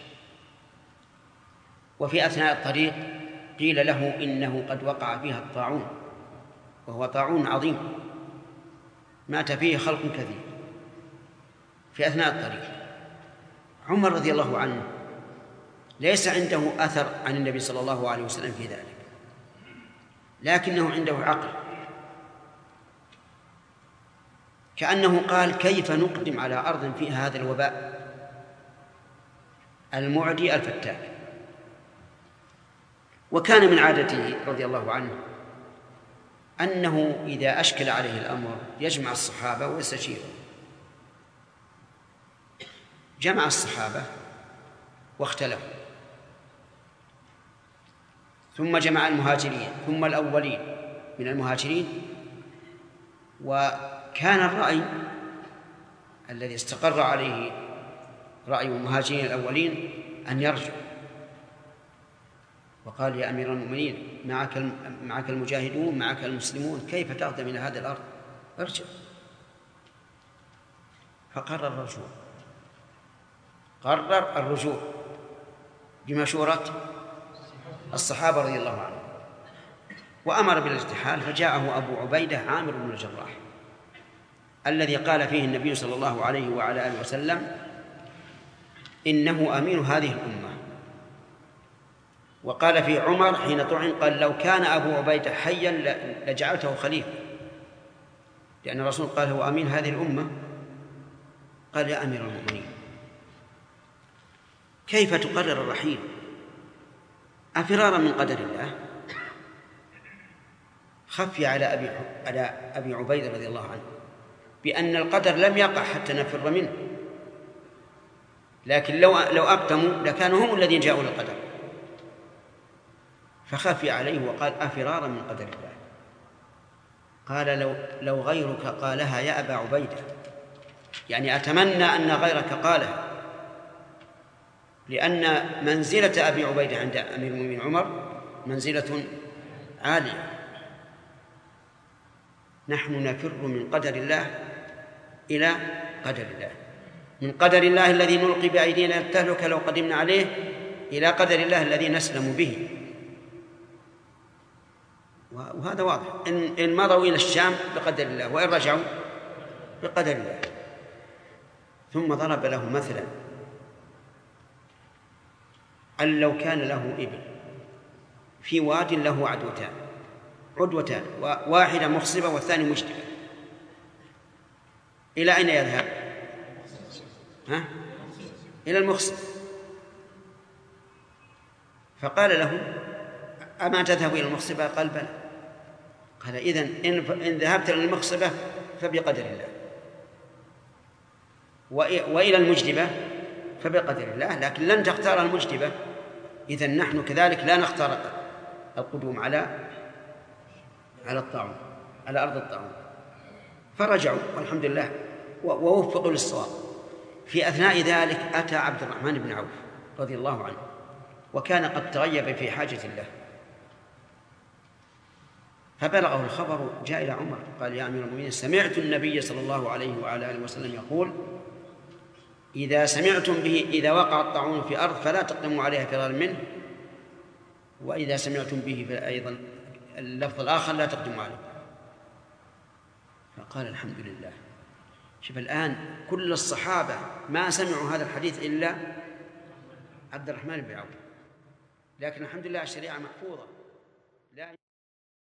وفي أثناء الطريق قيل له إنه قد وقع فيها الطاعون، وهو طاعون عظيم مات فيه خلق كثير في أثناء الطريق. عمر رضي الله عنه ليس عنده أثر عن النبي صلى الله عليه وسلم في ذلك، لكنه عنده عقل، كأنه قال كيف نقدم على أرض فيها هذا الوباء المعدي الفتاك. وكان من عادته رضي الله عنه أنه إذا أشكل عليه الأمر يجمع الصحابة ويستشيرهم. جمع الصحابة واختلفوا، ثم جمع المهاجرين ثم الأولين من المهاجرين، وكان الرأي الذي استقر عليه رأي المهاجرين الأولين أن يرجع، وقال يا أمير المؤمنين معك معك المجاهدون معك المسلمون، كيف تقدم إلى هذه الأرض؟ ارجع. فقرر الرجوع، قرر الرجوع بمشورة الصحابة رضي الله عنهم، وأمر بالارتحال. فجاءه أبو عبيدة عامر بن الجراح الذي قال فيه النبي صلى الله عليه وعلى آله وسلم إنه أمين هذه الأمة. وقال في عمر حين طعن قال لو كان أبو عبيدة حيا لجعلته خليفة، لأن الرسول قال هو أمين هذه الأمة. قال يا أمير المؤمنين كيف تقرر الرحيل؟ أفرارا من قدر الله؟ خفي على أبي على أبي عبيدة رضي الله عنه بأن القدر لم يقع حتى نفر منه، لكن لو لو أقدموا لكانوا هم الذين جاءوا للقدر. فخفي عليه وقال أفرارا من قدر الله. قال لو لو غيرك قالها يا أبا عبيدة، يعني أتمنى أن غيرك قالها، لأن منزلة أبي عبيدة عند أمير المؤمنين عمر منزلة عالية. نحن نفر من قدر الله إلى قدر الله، من قدر الله الذي نلقي بأيدينا التهلكة لو قدمنا عليه إلى قدر الله الذي نسلم به. وهذا واضح، إن, إن مضوا إلى الشام بقدر الله، وإن رجعوا بقدر الله. ثم ضرب له مثلا أن لو كان له إبل في واد له عدوتان عدوتان واحدة مخصبة والثاني مجدبة، إلى أين يذهب؟ ها؟ إلى المخصب. فقال له أما تذهب إلى المخصبة؟ قال بلى. قال إذن إن ذهبت إلى المخصبة فبقدر الله، وإلى المجدبة فبقدر الله، لكن لن تختار المجدبة. إذن نحن كذلك لا نختار القدوم على على الطاعون، على أرض الطاعون. فرجعوا والحمد لله ووفقوا للصواب. في أثناء ذلك أتى عبد الرحمن بن عوف رضي الله عنه، وكان قد تغيب في حاجة الله، فبلغه الخبر، جاء إلى عمر قال يا أمير المؤمنين سمعت النبي صلى الله عليه وعلى آله وسلم يقول إذا سمعتم به إذا وقع الطاعون في أرض فلا تقدموا عليها فرارا منه، وإذا سمعتم به أيضا اللفظ الآخر لا تقدموا عليه. فقال الحمد لله. شوف الآن كل الصحابة ما سمعوا هذا الحديث إلا عبد الرحمن بن عوف، لكن الحمد لله الشريعة محفوظة.